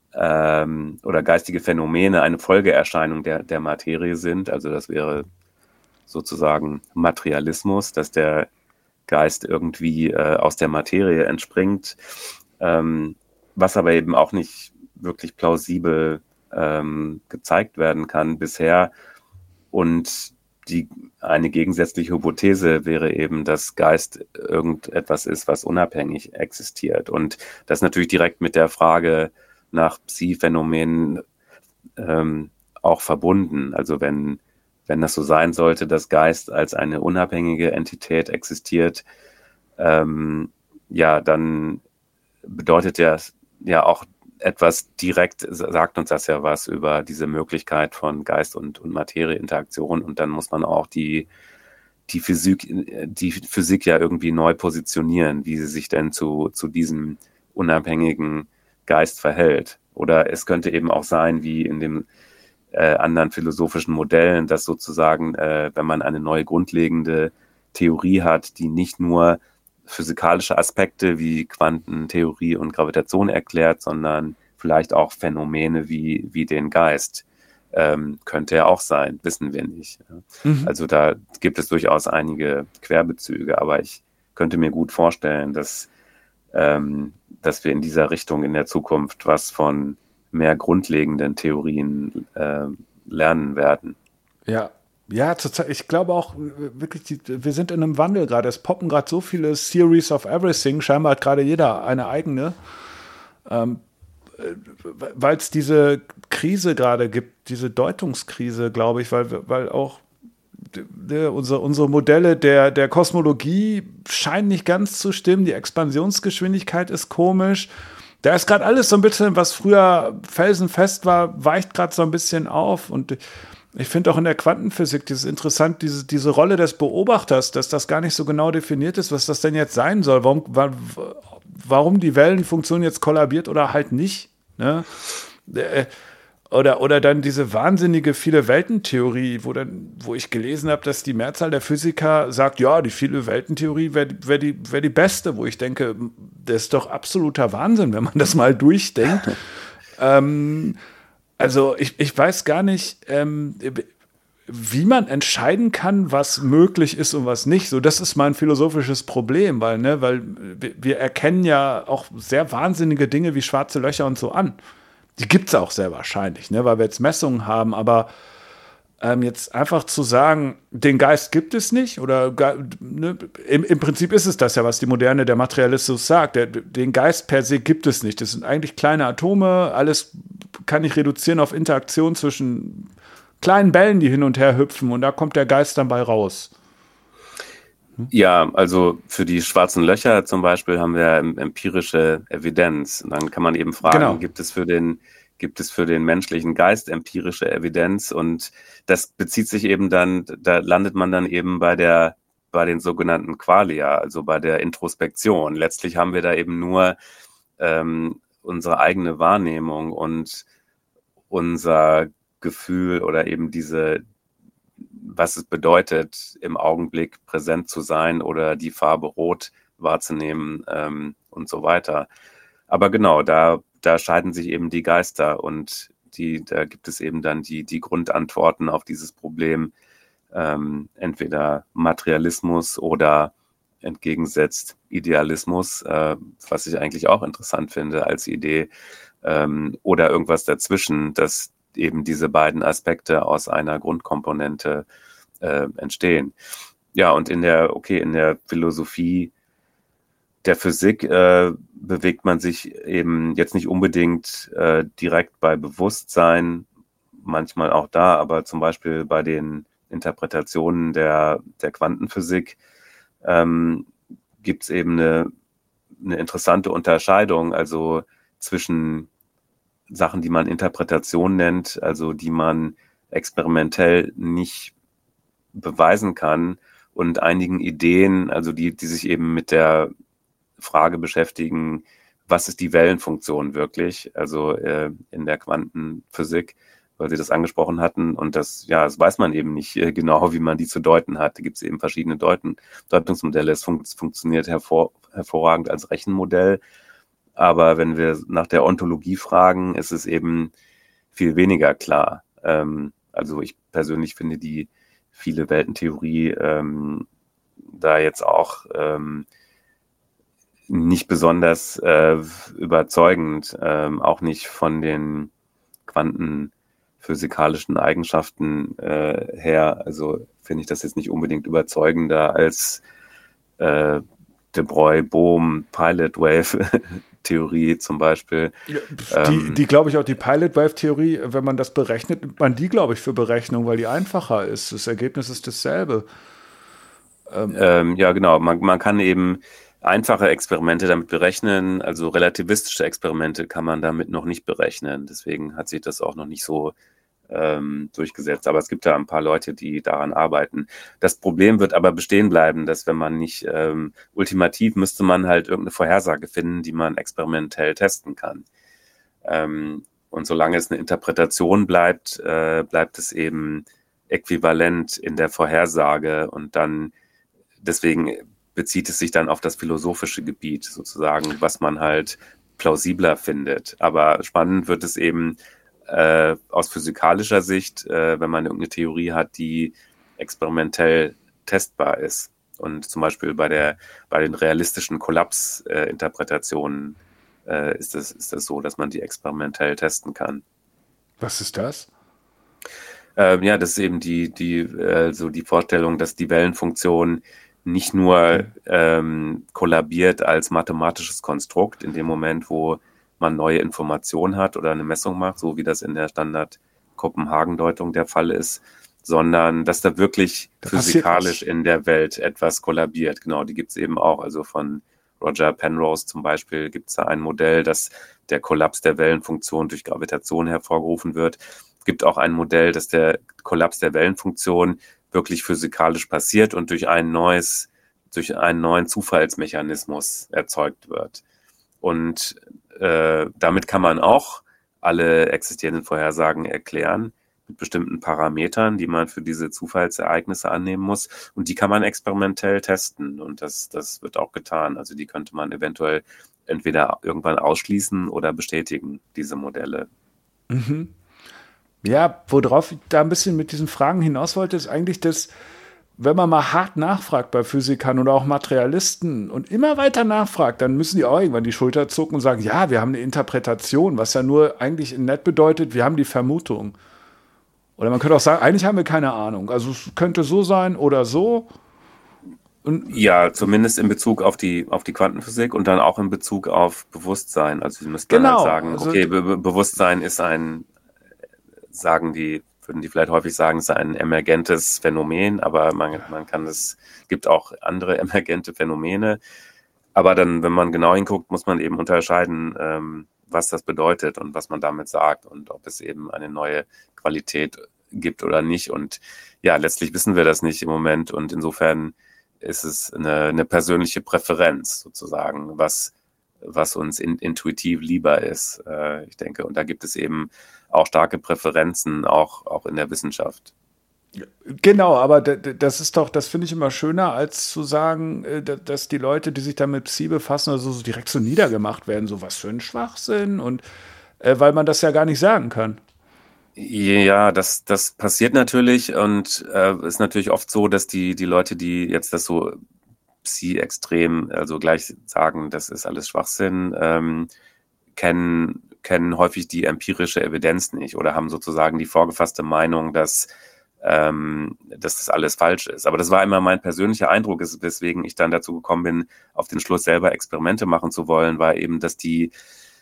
ähm, oder geistige Phänomene eine Folgeerscheinung der, der Materie sind. Also das wäre sozusagen Materialismus, dass der Geist irgendwie äh, aus der Materie entspringt, ähm, was aber eben auch nicht wirklich plausibel ähm, gezeigt werden kann bisher. Und die, eine gegensätzliche Hypothese wäre eben, dass Geist irgendetwas ist, was unabhängig existiert. Und das natürlich direkt mit der Frage nach Psi-Phänomenen ähm, auch verbunden. Also wenn, wenn das so sein sollte, dass Geist als eine unabhängige Entität existiert, ähm, ja, dann bedeutet das ja auch etwas direkt, sagt uns das ja was über diese Möglichkeit von Geist und, und Materie-Interaktion. Und dann muss man auch die, die Physik, die Physik ja irgendwie neu positionieren, wie sie sich denn zu, zu diesem unabhängigen Geist verhält. Oder es könnte eben auch sein, wie in den äh, anderen philosophischen Modellen, dass sozusagen, äh, wenn man eine neue grundlegende Theorie hat, die nicht nur physikalische Aspekte wie Quantentheorie und Gravitation erklärt, sondern vielleicht auch Phänomene wie, wie den Geist. Ähm, könnte er auch sein, wissen wir nicht. Mhm. Also da gibt es durchaus einige Querbezüge, aber ich könnte mir gut vorstellen, dass, ähm, dass wir in dieser Richtung in der Zukunft was von mehr grundlegenden Theorien äh, lernen werden. Ja. Ja, ich glaube auch wirklich, die, wir sind in einem Wandel gerade. Es poppen gerade so viele Theories of Everything. Scheinbar hat gerade jeder eine eigene, ähm, weil es diese Krise gerade gibt, diese Deutungskrise, glaube ich, weil, weil auch der, unsere, unsere Modelle der, der Kosmologie scheinen nicht ganz zu stimmen. Die Expansionsgeschwindigkeit ist komisch. Da ist gerade alles so ein bisschen, was früher felsenfest war, weicht gerade so ein bisschen auf. Und ich finde auch in der Quantenphysik dieses interessant, diese, diese Rolle des Beobachters, dass das gar nicht so genau definiert ist, was das denn jetzt sein soll. Warum, warum die Wellenfunktion jetzt kollabiert oder halt nicht. Ne? Oder, oder dann diese wahnsinnige Viele-Welten-Theorie, wo, dann, wo ich gelesen habe, dass die Mehrzahl der Physiker sagt, ja, die Viele-Welten-Theorie wäre wär die, wär die beste, wo ich denke, das ist doch absoluter Wahnsinn, wenn man das mal durchdenkt. ähm, Also ich, ich weiß gar nicht, ähm, wie man entscheiden kann, was möglich ist und was nicht. So, das ist mein philosophisches Problem, weil, ne, weil wir erkennen ja auch sehr wahnsinnige Dinge wie schwarze Löcher und so an. Die gibt es auch sehr wahrscheinlich, ne, weil wir jetzt Messungen haben, aber ähm, jetzt einfach zu sagen, den Geist gibt es nicht, oder ne, im, im Prinzip ist es das ja, was die Moderne, der Materialismus sagt, der, den Geist per se gibt es nicht. Das sind eigentlich kleine Atome, alles kann ich reduzieren auf Interaktion zwischen kleinen Bällen, die hin und her hüpfen, und da kommt der Geist dann bei raus. Hm? Ja, also für die schwarzen Löcher zum Beispiel haben wir empirische Evidenz. Und dann kann man eben fragen, genau. gibt es für den gibt es für den menschlichen Geist empirische Evidenz? Und das bezieht sich eben dann, da landet man dann eben bei der bei den sogenannten Qualia, also bei der Introspektion. Letztlich haben wir da eben nur ähm, unsere eigene Wahrnehmung und unser Gefühl oder eben diese, was es bedeutet, im Augenblick präsent zu sein oder die Farbe Rot wahrzunehmen ähm, und so weiter. Aber genau, da, da scheiden sich eben die Geister, und die, da gibt es eben dann die, die Grundantworten auf dieses Problem, ähm, entweder Materialismus oder entgegensetzt Idealismus, äh, was ich eigentlich auch interessant finde als Idee, ähm, oder irgendwas dazwischen, dass eben diese beiden Aspekte aus einer Grundkomponente äh, entstehen. Ja, und in der, okay, in der Philosophie der Physik äh, bewegt man sich eben jetzt nicht unbedingt äh, direkt bei Bewusstsein, manchmal auch da, aber zum Beispiel bei den Interpretationen der, der Quantenphysik ähm, gibt es eben eine, eine interessante Unterscheidung, also zwischen Sachen, die man Interpretation nennt, also die man experimentell nicht beweisen kann, und einigen Ideen, also die, die sich eben mit der Frage beschäftigen, was ist die Wellenfunktion wirklich, also äh, in der Quantenphysik, weil Sie das angesprochen hatten, und das, ja, das weiß man eben nicht äh, genau, wie man die zu deuten hat. Da gibt es eben verschiedene Deuten, Deutungsmodelle. Es fun- funktioniert hervor, hervorragend als Rechenmodell, aber wenn wir nach der Ontologie fragen, ist es eben viel weniger klar. Ähm, also ich persönlich finde die viele Weltentheorie ähm, da jetzt auch ähm, nicht besonders äh, überzeugend, ähm, auch nicht von den quantenphysikalischen Eigenschaften äh, her. Also finde ich das jetzt nicht unbedingt überzeugender als äh, De Broglie, Bohm, Pilot Wave Theorie zum Beispiel. Ja, die, ähm, die glaube ich auch, die Pilot Wave Theorie, wenn man das berechnet, nimmt man die, glaube ich, für Berechnung, weil die einfacher ist. Das Ergebnis ist dasselbe. Ähm, ähm, ja, genau. Man, man kann eben einfache Experimente damit berechnen, also relativistische Experimente kann man damit noch nicht berechnen. Deswegen hat sich das auch noch nicht so ähm, durchgesetzt. Aber es gibt da ein paar Leute, die daran arbeiten. Das Problem wird aber bestehen bleiben, dass wenn man nicht, ähm, ultimativ müsste man halt irgendeine Vorhersage finden, die man experimentell testen kann. Ähm, und solange es eine Interpretation bleibt, äh, bleibt es eben äquivalent in der Vorhersage und dann deswegen bezieht es sich dann auf das philosophische Gebiet sozusagen, was man halt plausibler findet. Aber spannend wird es eben äh, aus physikalischer Sicht, äh, wenn man irgendeine Theorie hat, die experimentell testbar ist. Und zum Beispiel bei der bei den realistischen Kollapsinterpretationen äh, ist es ist das so, dass man die experimentell testen kann. Was ist das? Ähm, ja, das ist eben die die äh, so die Vorstellung, dass die Wellenfunktion nicht nur ähm, kollabiert als mathematisches Konstrukt in dem Moment, wo man neue Informationen hat oder eine Messung macht, so wie das in der Standard-Kopenhagen-Deutung der Fall ist, sondern dass da wirklich da physikalisch in der Welt etwas kollabiert. Genau, die gibt es eben auch. Also von Roger Penrose zum Beispiel gibt es da ein Modell, dass der Kollaps der Wellenfunktion durch Gravitation hervorgerufen wird. Es gibt auch ein Modell, dass der Kollaps der Wellenfunktion wirklich physikalisch passiert und durch ein neues, durch einen neuen Zufallsmechanismus erzeugt wird. Und äh, damit kann man auch alle existierenden Vorhersagen erklären mit bestimmten Parametern, die man für diese Zufallsereignisse annehmen muss. Und die kann man experimentell testen. Und das, das wird auch getan. Also die könnte man eventuell entweder irgendwann ausschließen oder bestätigen, diese Modelle. Mhm. Ja, worauf ich da ein bisschen mit diesen Fragen hinaus wollte, ist eigentlich, dass, wenn man mal hart nachfragt bei Physikern oder auch Materialisten und immer weiter nachfragt, dann müssen die auch irgendwann die Schulter zucken und sagen, ja, wir haben eine Interpretation, was ja nur eigentlich in nett bedeutet, wir haben die Vermutung. Oder man könnte auch sagen, eigentlich haben wir keine Ahnung. Also es könnte so sein oder so. Und ja, zumindest in Bezug auf die, auf die Quantenphysik und dann auch in Bezug auf Bewusstsein. Also Sie müssten genau, dann halt sagen, also, okay, Be Be Bewusstsein ist ein, sagen die, würden die vielleicht häufig sagen, ist ein emergentes Phänomen, aber man, man kann es, gibt auch andere emergente Phänomene. Aber dann, wenn man genau hinguckt, muss man eben unterscheiden, ähm, was das bedeutet und was man damit sagt und ob es eben eine neue Qualität gibt oder nicht. Und ja, letztlich wissen wir das nicht im Moment und insofern ist es eine, eine persönliche Präferenz sozusagen, was, was uns in, intuitiv lieber ist, äh, ich denke. Und da gibt es eben auch starke Präferenzen, auch, auch in der Wissenschaft. Genau, aber das ist doch, das finde ich immer schöner, als zu sagen, dass die Leute, die sich da mit Psi befassen, also so direkt so niedergemacht werden, so was für ein Schwachsinn und äh, weil man das ja gar nicht sagen kann. Ja, das, das passiert natürlich und äh, ist natürlich oft so, dass die, die Leute, die jetzt das so Psi-extrem, also gleich sagen, das ist alles Schwachsinn, ähm, kennen, kennen häufig die empirische Evidenz nicht oder haben sozusagen die vorgefasste Meinung, dass Ähm, dass das alles falsch ist. Aber das war immer mein persönlicher Eindruck, weswegen ich dann dazu gekommen bin, auf den Schluss selber Experimente machen zu wollen, war eben, dass die,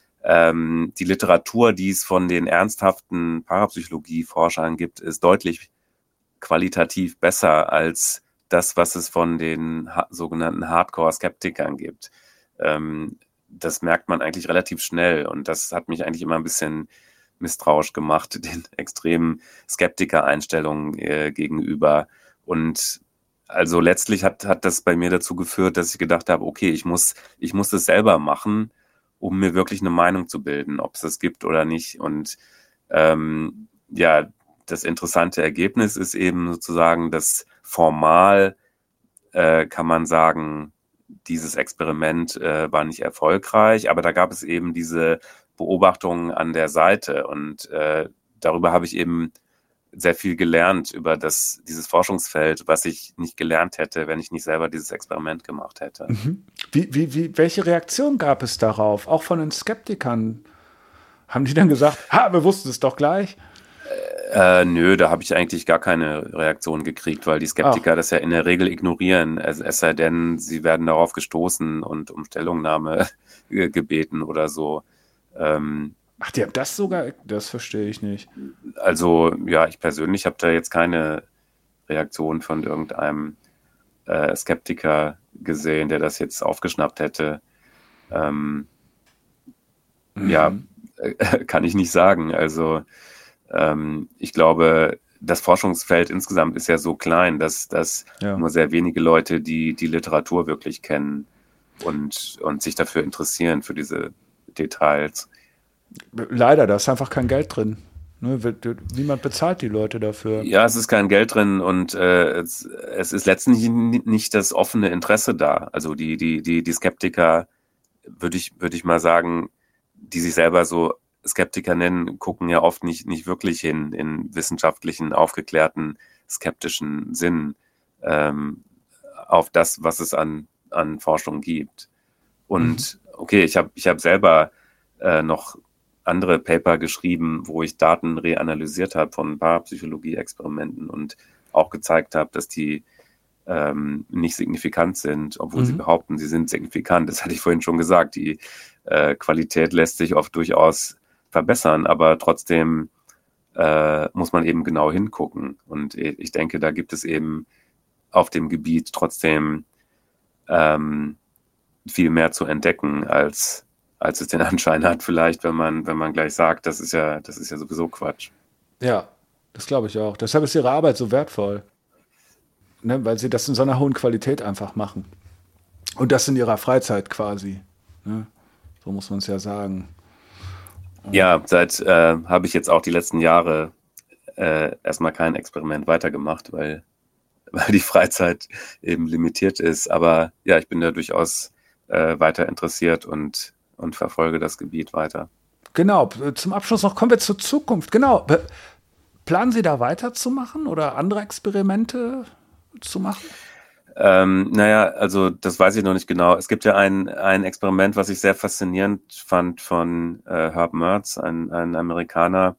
ähm, die Literatur, die es von den ernsthaften Parapsychologie-Forschern gibt, ist deutlich qualitativ besser als das, was es von den ha- sogenannten Hardcore-Skeptikern gibt. Ähm, das merkt man eigentlich relativ schnell und das hat mich eigentlich immer ein bisschen misstrauisch gemacht, den extremen Skeptiker-Einstellungen äh, gegenüber. Und also letztlich hat, hat das bei mir dazu geführt, dass ich gedacht habe, okay, ich muss, ich muss das selber machen, um mir wirklich eine Meinung zu bilden, ob es das gibt oder nicht. Und ähm, ja, das interessante Ergebnis ist eben sozusagen, dass formal äh, kann man sagen, dieses Experiment äh, war nicht erfolgreich, aber da gab es eben diese Beobachtungen an der Seite und äh, darüber habe ich eben sehr viel gelernt über das, dieses Forschungsfeld, was ich nicht gelernt hätte, wenn ich nicht selber dieses Experiment gemacht hätte. Mhm. Wie, wie, wie, welche Reaktion gab es darauf, auch von den Skeptikern? Haben die dann gesagt, ha, wir wussten es doch gleich? Äh, nö, da habe ich eigentlich gar keine Reaktion gekriegt, weil die Skeptiker Ach. das ja in der Regel ignorieren, es, es sei denn, sie werden darauf gestoßen und um Stellungnahme gebeten oder so. Ähm, Ach, die haben das sogar, das verstehe ich nicht. Also ja, ich persönlich habe da jetzt keine Reaktion von irgendeinem äh, Skeptiker gesehen, der das jetzt aufgeschnappt hätte. Ähm, Mhm. Ja, äh, kann ich nicht sagen. Also ähm, ich glaube, das Forschungsfeld insgesamt ist ja so klein, dass, dass Ja. nur sehr wenige Leute die, die Literatur wirklich kennen und, und sich dafür interessieren, für diese Details. Leider, da ist einfach kein Geld drin. Ne, niemand bezahlt die Leute dafür. Ja, es ist kein Geld drin und äh, es, es ist letztendlich nicht das offene Interesse da. Also die, die, die, die Skeptiker, würde ich, würde ich mal sagen, die sich selber so Skeptiker nennen, gucken ja oft nicht, nicht wirklich hin in wissenschaftlichen, aufgeklärten, skeptischen Sinn ähm, auf das, was es an, an Forschung gibt. Und okay, ich habe ich hab selber äh, noch andere Paper geschrieben, wo ich Daten reanalysiert habe von Parapsychologie-Experimenten und auch gezeigt habe, dass die ähm, nicht signifikant sind, obwohl mhm. sie behaupten, sie sind signifikant. Das hatte ich vorhin schon gesagt. Die äh, Qualität lässt sich oft durchaus verbessern, aber trotzdem äh, muss man eben genau hingucken. Und ich denke, da gibt es eben auf dem Gebiet trotzdem ähm, viel mehr zu entdecken, als als es den Anschein hat, vielleicht, wenn man, wenn man gleich sagt, das ist ja, das ist ja sowieso Quatsch. Ja, das glaube ich auch. Deshalb ist ihre Arbeit so wertvoll. Ne, weil sie das in so einer hohen Qualität einfach machen. Und das in ihrer Freizeit quasi. Ne? So muss man es ja sagen. Ja, seit äh, habe ich jetzt auch die letzten Jahre äh, erstmal kein Experiment weitergemacht, weil, weil die Freizeit eben limitiert ist. Aber ja, ich bin da durchaus äh, weiter interessiert und und verfolge das Gebiet weiter. Genau, zum Abschluss noch kommen wir zur Zukunft. Genau, planen Sie da weiterzumachen oder andere Experimente zu machen? Ähm, naja, also das weiß ich noch nicht genau. Es gibt ja ein, ein Experiment, was ich sehr faszinierend fand von äh, Herb Mertz, ein, ein Amerikaner,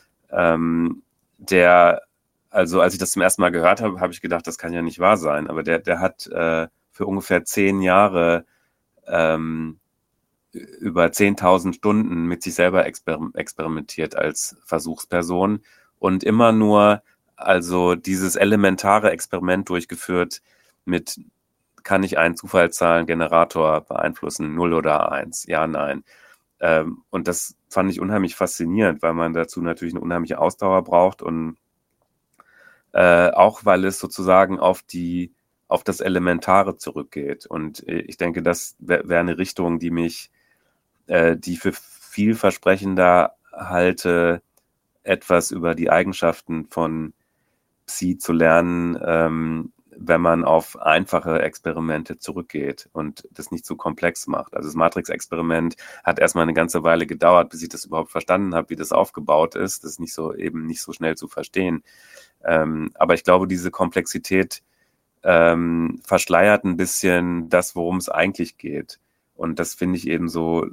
ähm, der, also als ich das zum ersten Mal gehört habe, habe ich gedacht, das kann ja nicht wahr sein. Aber der, der hat äh, für ungefähr zehn Jahre ähm, über zehntausend Stunden mit sich selber exper- experimentiert als Versuchsperson und immer nur also dieses elementare Experiment durchgeführt mit, kann ich einen Zufallszahlengenerator beeinflussen, null oder eins, ja, nein. Ähm, und das fand ich unheimlich faszinierend, weil man dazu natürlich eine unheimliche Ausdauer braucht und äh, auch weil es sozusagen auf die auf das Elementare zurückgeht. Und ich denke, das wäre wär eine Richtung, die mich die für vielversprechender halte, etwas über die Eigenschaften von Psi zu lernen, ähm, wenn man auf einfache Experimente zurückgeht und das nicht zu komplex macht. Also das Matrix-Experiment hat erstmal eine ganze Weile gedauert, bis ich das überhaupt verstanden habe, wie das aufgebaut ist. Das ist nicht so eben nicht so schnell zu verstehen. Ähm, aber ich glaube, diese Komplexität ähm, verschleiert ein bisschen das, worum es eigentlich geht. Und das finde ich eben so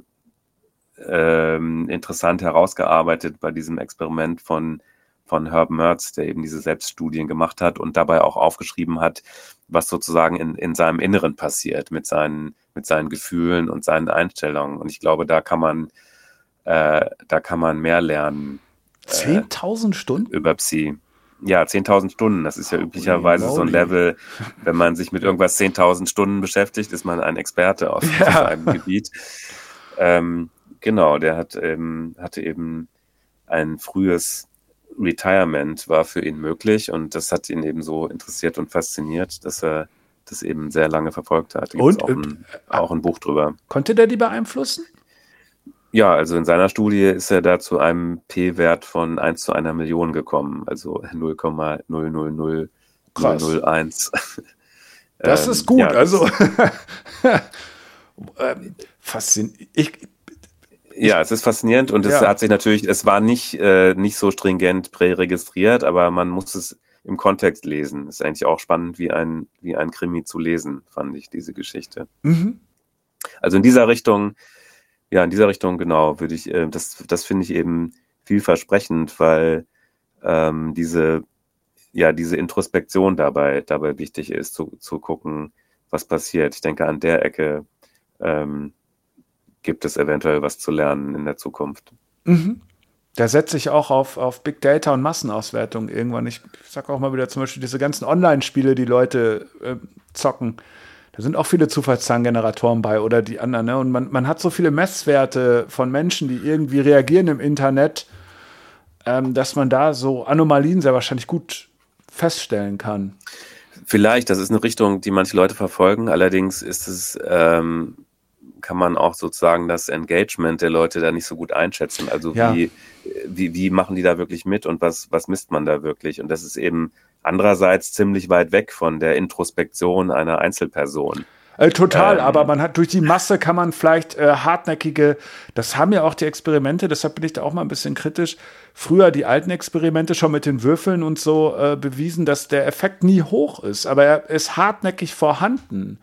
Ähm, interessant herausgearbeitet bei diesem Experiment von, von Herb Mertz, der eben diese Selbststudien gemacht hat und dabei auch aufgeschrieben hat, was sozusagen in, in seinem Inneren passiert, mit seinen, mit seinen Gefühlen und seinen Einstellungen. Und ich glaube, da kann man, äh, da kann man mehr lernen. Äh, zehntausend Stunden? Über Psi. Ja, zehntausend Stunden. Das ist ja üblicherweise oh, so ein Level, wenn man sich mit irgendwas zehntausend Stunden beschäftigt, ist man ein Experte auf, ja. auf einem Gebiet. Ähm, Genau, der hat, ähm, hatte eben ein frühes Retirement, war für ihn möglich und das hat ihn eben so interessiert und fasziniert, dass er das eben sehr lange verfolgt hat. Da und auch ein, äh, auch ein Buch drüber. Konnte der die beeinflussen? Ja, also in seiner Studie ist er da zu einem P-Wert von eins zu einer Million gekommen, also null Komma null null null null null eins. Das ähm, ist gut, ja, das also faszinierend. Ich Ja, es ist faszinierend und es ja. hat sich natürlich, es war nicht, äh, nicht so stringent präregistriert, aber man muss es im Kontext lesen. Ist eigentlich auch spannend, wie ein, wie ein Krimi zu lesen, fand ich, diese Geschichte. Mhm. Also in dieser Richtung, ja, in dieser Richtung, genau, würde ich, äh, das, das finde ich eben vielversprechend, weil ähm, diese, ja, diese Introspektion dabei, dabei wichtig ist, zu, zu gucken, was passiert. Ich denke, an der Ecke ähm, gibt es eventuell was zu lernen in der Zukunft. Mhm. Da setze ich auch auf, auf Big Data und Massenauswertung irgendwann. Ich sage auch mal wieder zum Beispiel diese ganzen Online-Spiele, die Leute äh, zocken. Da sind auch viele Zufallszahlengeneratoren bei oder die anderen. Ne? Und man, man hat so viele Messwerte von Menschen, die irgendwie reagieren im Internet, ähm, dass man da so Anomalien sehr wahrscheinlich gut feststellen kann. Vielleicht, das ist eine Richtung, die manche Leute verfolgen. Allerdings ist es ähm, kann man auch sozusagen das Engagement der Leute da nicht so gut einschätzen. Also Ja. wie, wie, wie machen die da wirklich mit und was, was misst man da wirklich? Und das ist eben andererseits ziemlich weit weg von der Introspektion einer Einzelperson. Äh, total, Ähm. aber man hat durch die Masse kann man vielleicht äh, hartnäckige, das haben ja auch die Experimente, deshalb bin ich da auch mal ein bisschen kritisch, früher die alten Experimente schon mit den Würfeln und so äh, bewiesen, dass der Effekt nie hoch ist, aber er ist hartnäckig vorhanden.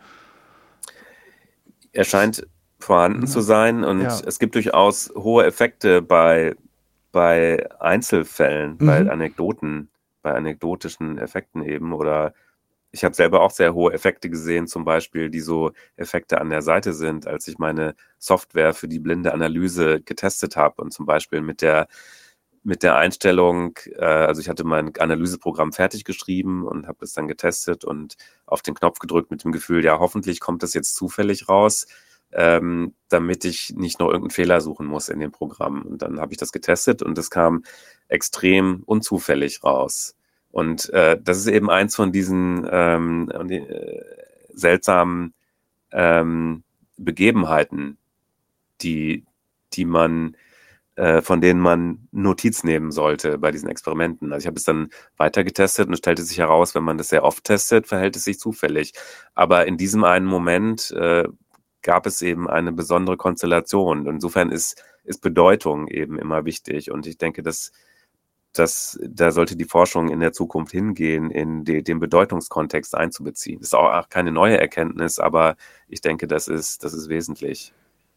Er scheint vorhanden zu sein und Ja. es gibt durchaus hohe Effekte bei, bei Einzelfällen, bei Mhm. Anekdoten, bei anekdotischen Effekten eben. Oder ich habe selber auch sehr hohe Effekte gesehen, zum Beispiel, die so Effekte an der Seite sind, als ich meine Software für die blinde Analyse getestet habe und zum Beispiel mit der mit der Einstellung, äh, also ich hatte mein Analyseprogramm fertig geschrieben und habe das dann getestet und auf den Knopf gedrückt mit dem Gefühl, ja, hoffentlich kommt das jetzt zufällig raus, ähm, damit ich nicht noch irgendeinen Fehler suchen muss in dem Programm. Und dann habe ich das getestet und es kam extrem unzufällig raus. Und äh, das ist eben eins von diesen ähm, äh, seltsamen ähm, Begebenheiten, die, die man von denen man Notiz nehmen sollte bei diesen Experimenten. Also ich habe es dann weiter getestet und es stellte sich heraus, wenn man das sehr oft testet, verhält es sich zufällig. Aber in diesem einen Moment äh, gab es eben eine besondere Konstellation. Insofern ist, ist Bedeutung eben immer wichtig. Und ich denke, dass, dass da sollte die Forschung in der Zukunft hingehen, in die, den Bedeutungskontext einzubeziehen. Das ist auch keine neue Erkenntnis, aber ich denke, das ist, das ist wesentlich.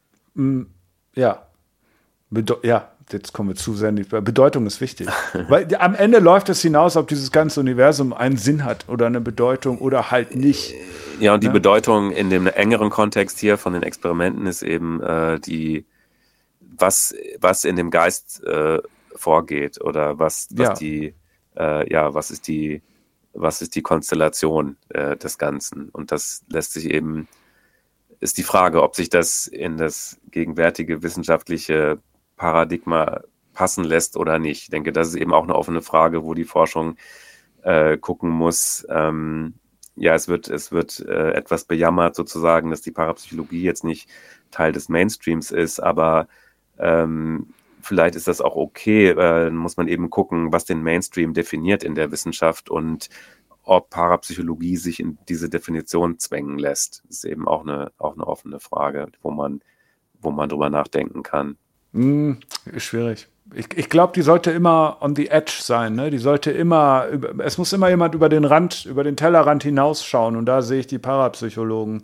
Ja. Bede- ja, jetzt kommen wir zu sehr in die Bedeutung ist wichtig. Weil die- am Ende läuft es hinaus, ob dieses ganze Universum einen Sinn hat oder eine Bedeutung oder halt nicht. Ja, und die Ja. Bedeutung in dem engeren Kontext hier von den Experimenten ist eben äh, die, was, was in dem Geist äh, vorgeht oder was, was Ja. die, äh, ja, was ist die, was ist die Konstellation äh, des Ganzen? Und das lässt sich eben, ist die Frage, ob sich das in das gegenwärtige wissenschaftliche Paradigma passen lässt oder nicht. Ich denke, das ist eben auch eine offene Frage, wo die Forschung äh, gucken muss. Ähm, ja, es wird, es wird äh, etwas bejammert sozusagen, dass die Parapsychologie jetzt nicht Teil des Mainstreams ist, aber ähm, vielleicht ist das auch okay. Äh, dann muss man eben gucken, was den Mainstream definiert in der Wissenschaft und ob Parapsychologie sich in diese Definition zwängen lässt. Das ist eben auch eine, auch eine offene Frage, wo man, wo man drüber nachdenken kann. Hm, ist schwierig. Ich, ich glaube, die sollte immer on the edge sein. Ne? Die sollte immer, über, es muss immer jemand über den Rand, über den Tellerrand hinausschauen. Und da sehe ich die Parapsychologen.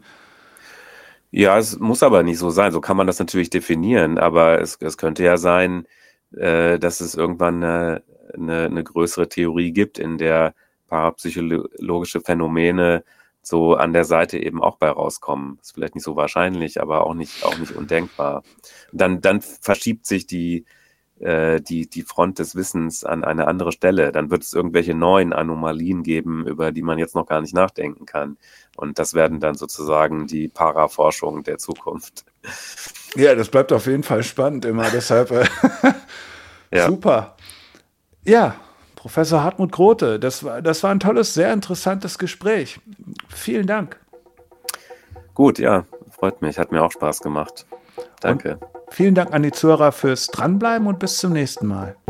Ja, es muss aber nicht so sein. So kann man das natürlich definieren. Aber es, es könnte ja sein, äh, dass es irgendwann eine, eine, eine größere Theorie gibt, in der parapsychologische Phänomene so an der Seite eben auch bei rauskommen. Ist vielleicht nicht so wahrscheinlich, aber auch nicht, auch nicht undenkbar. Dann, dann verschiebt sich die, äh, die, die Front des Wissens an eine andere Stelle. Dann wird es irgendwelche neuen Anomalien geben, über die man jetzt noch gar nicht nachdenken kann. Und das werden dann sozusagen die Paraforschung der Zukunft. Ja, das bleibt auf jeden Fall spannend immer. Deshalb äh, Ja. super. Ja, Professor Hartmut Grote, das war, das war ein tolles, sehr interessantes Gespräch. Vielen Dank. Gut, ja, freut mich. Hat mir auch Spaß gemacht. Danke. Und vielen Dank an die Zuhörer fürs Dranbleiben und bis zum nächsten Mal.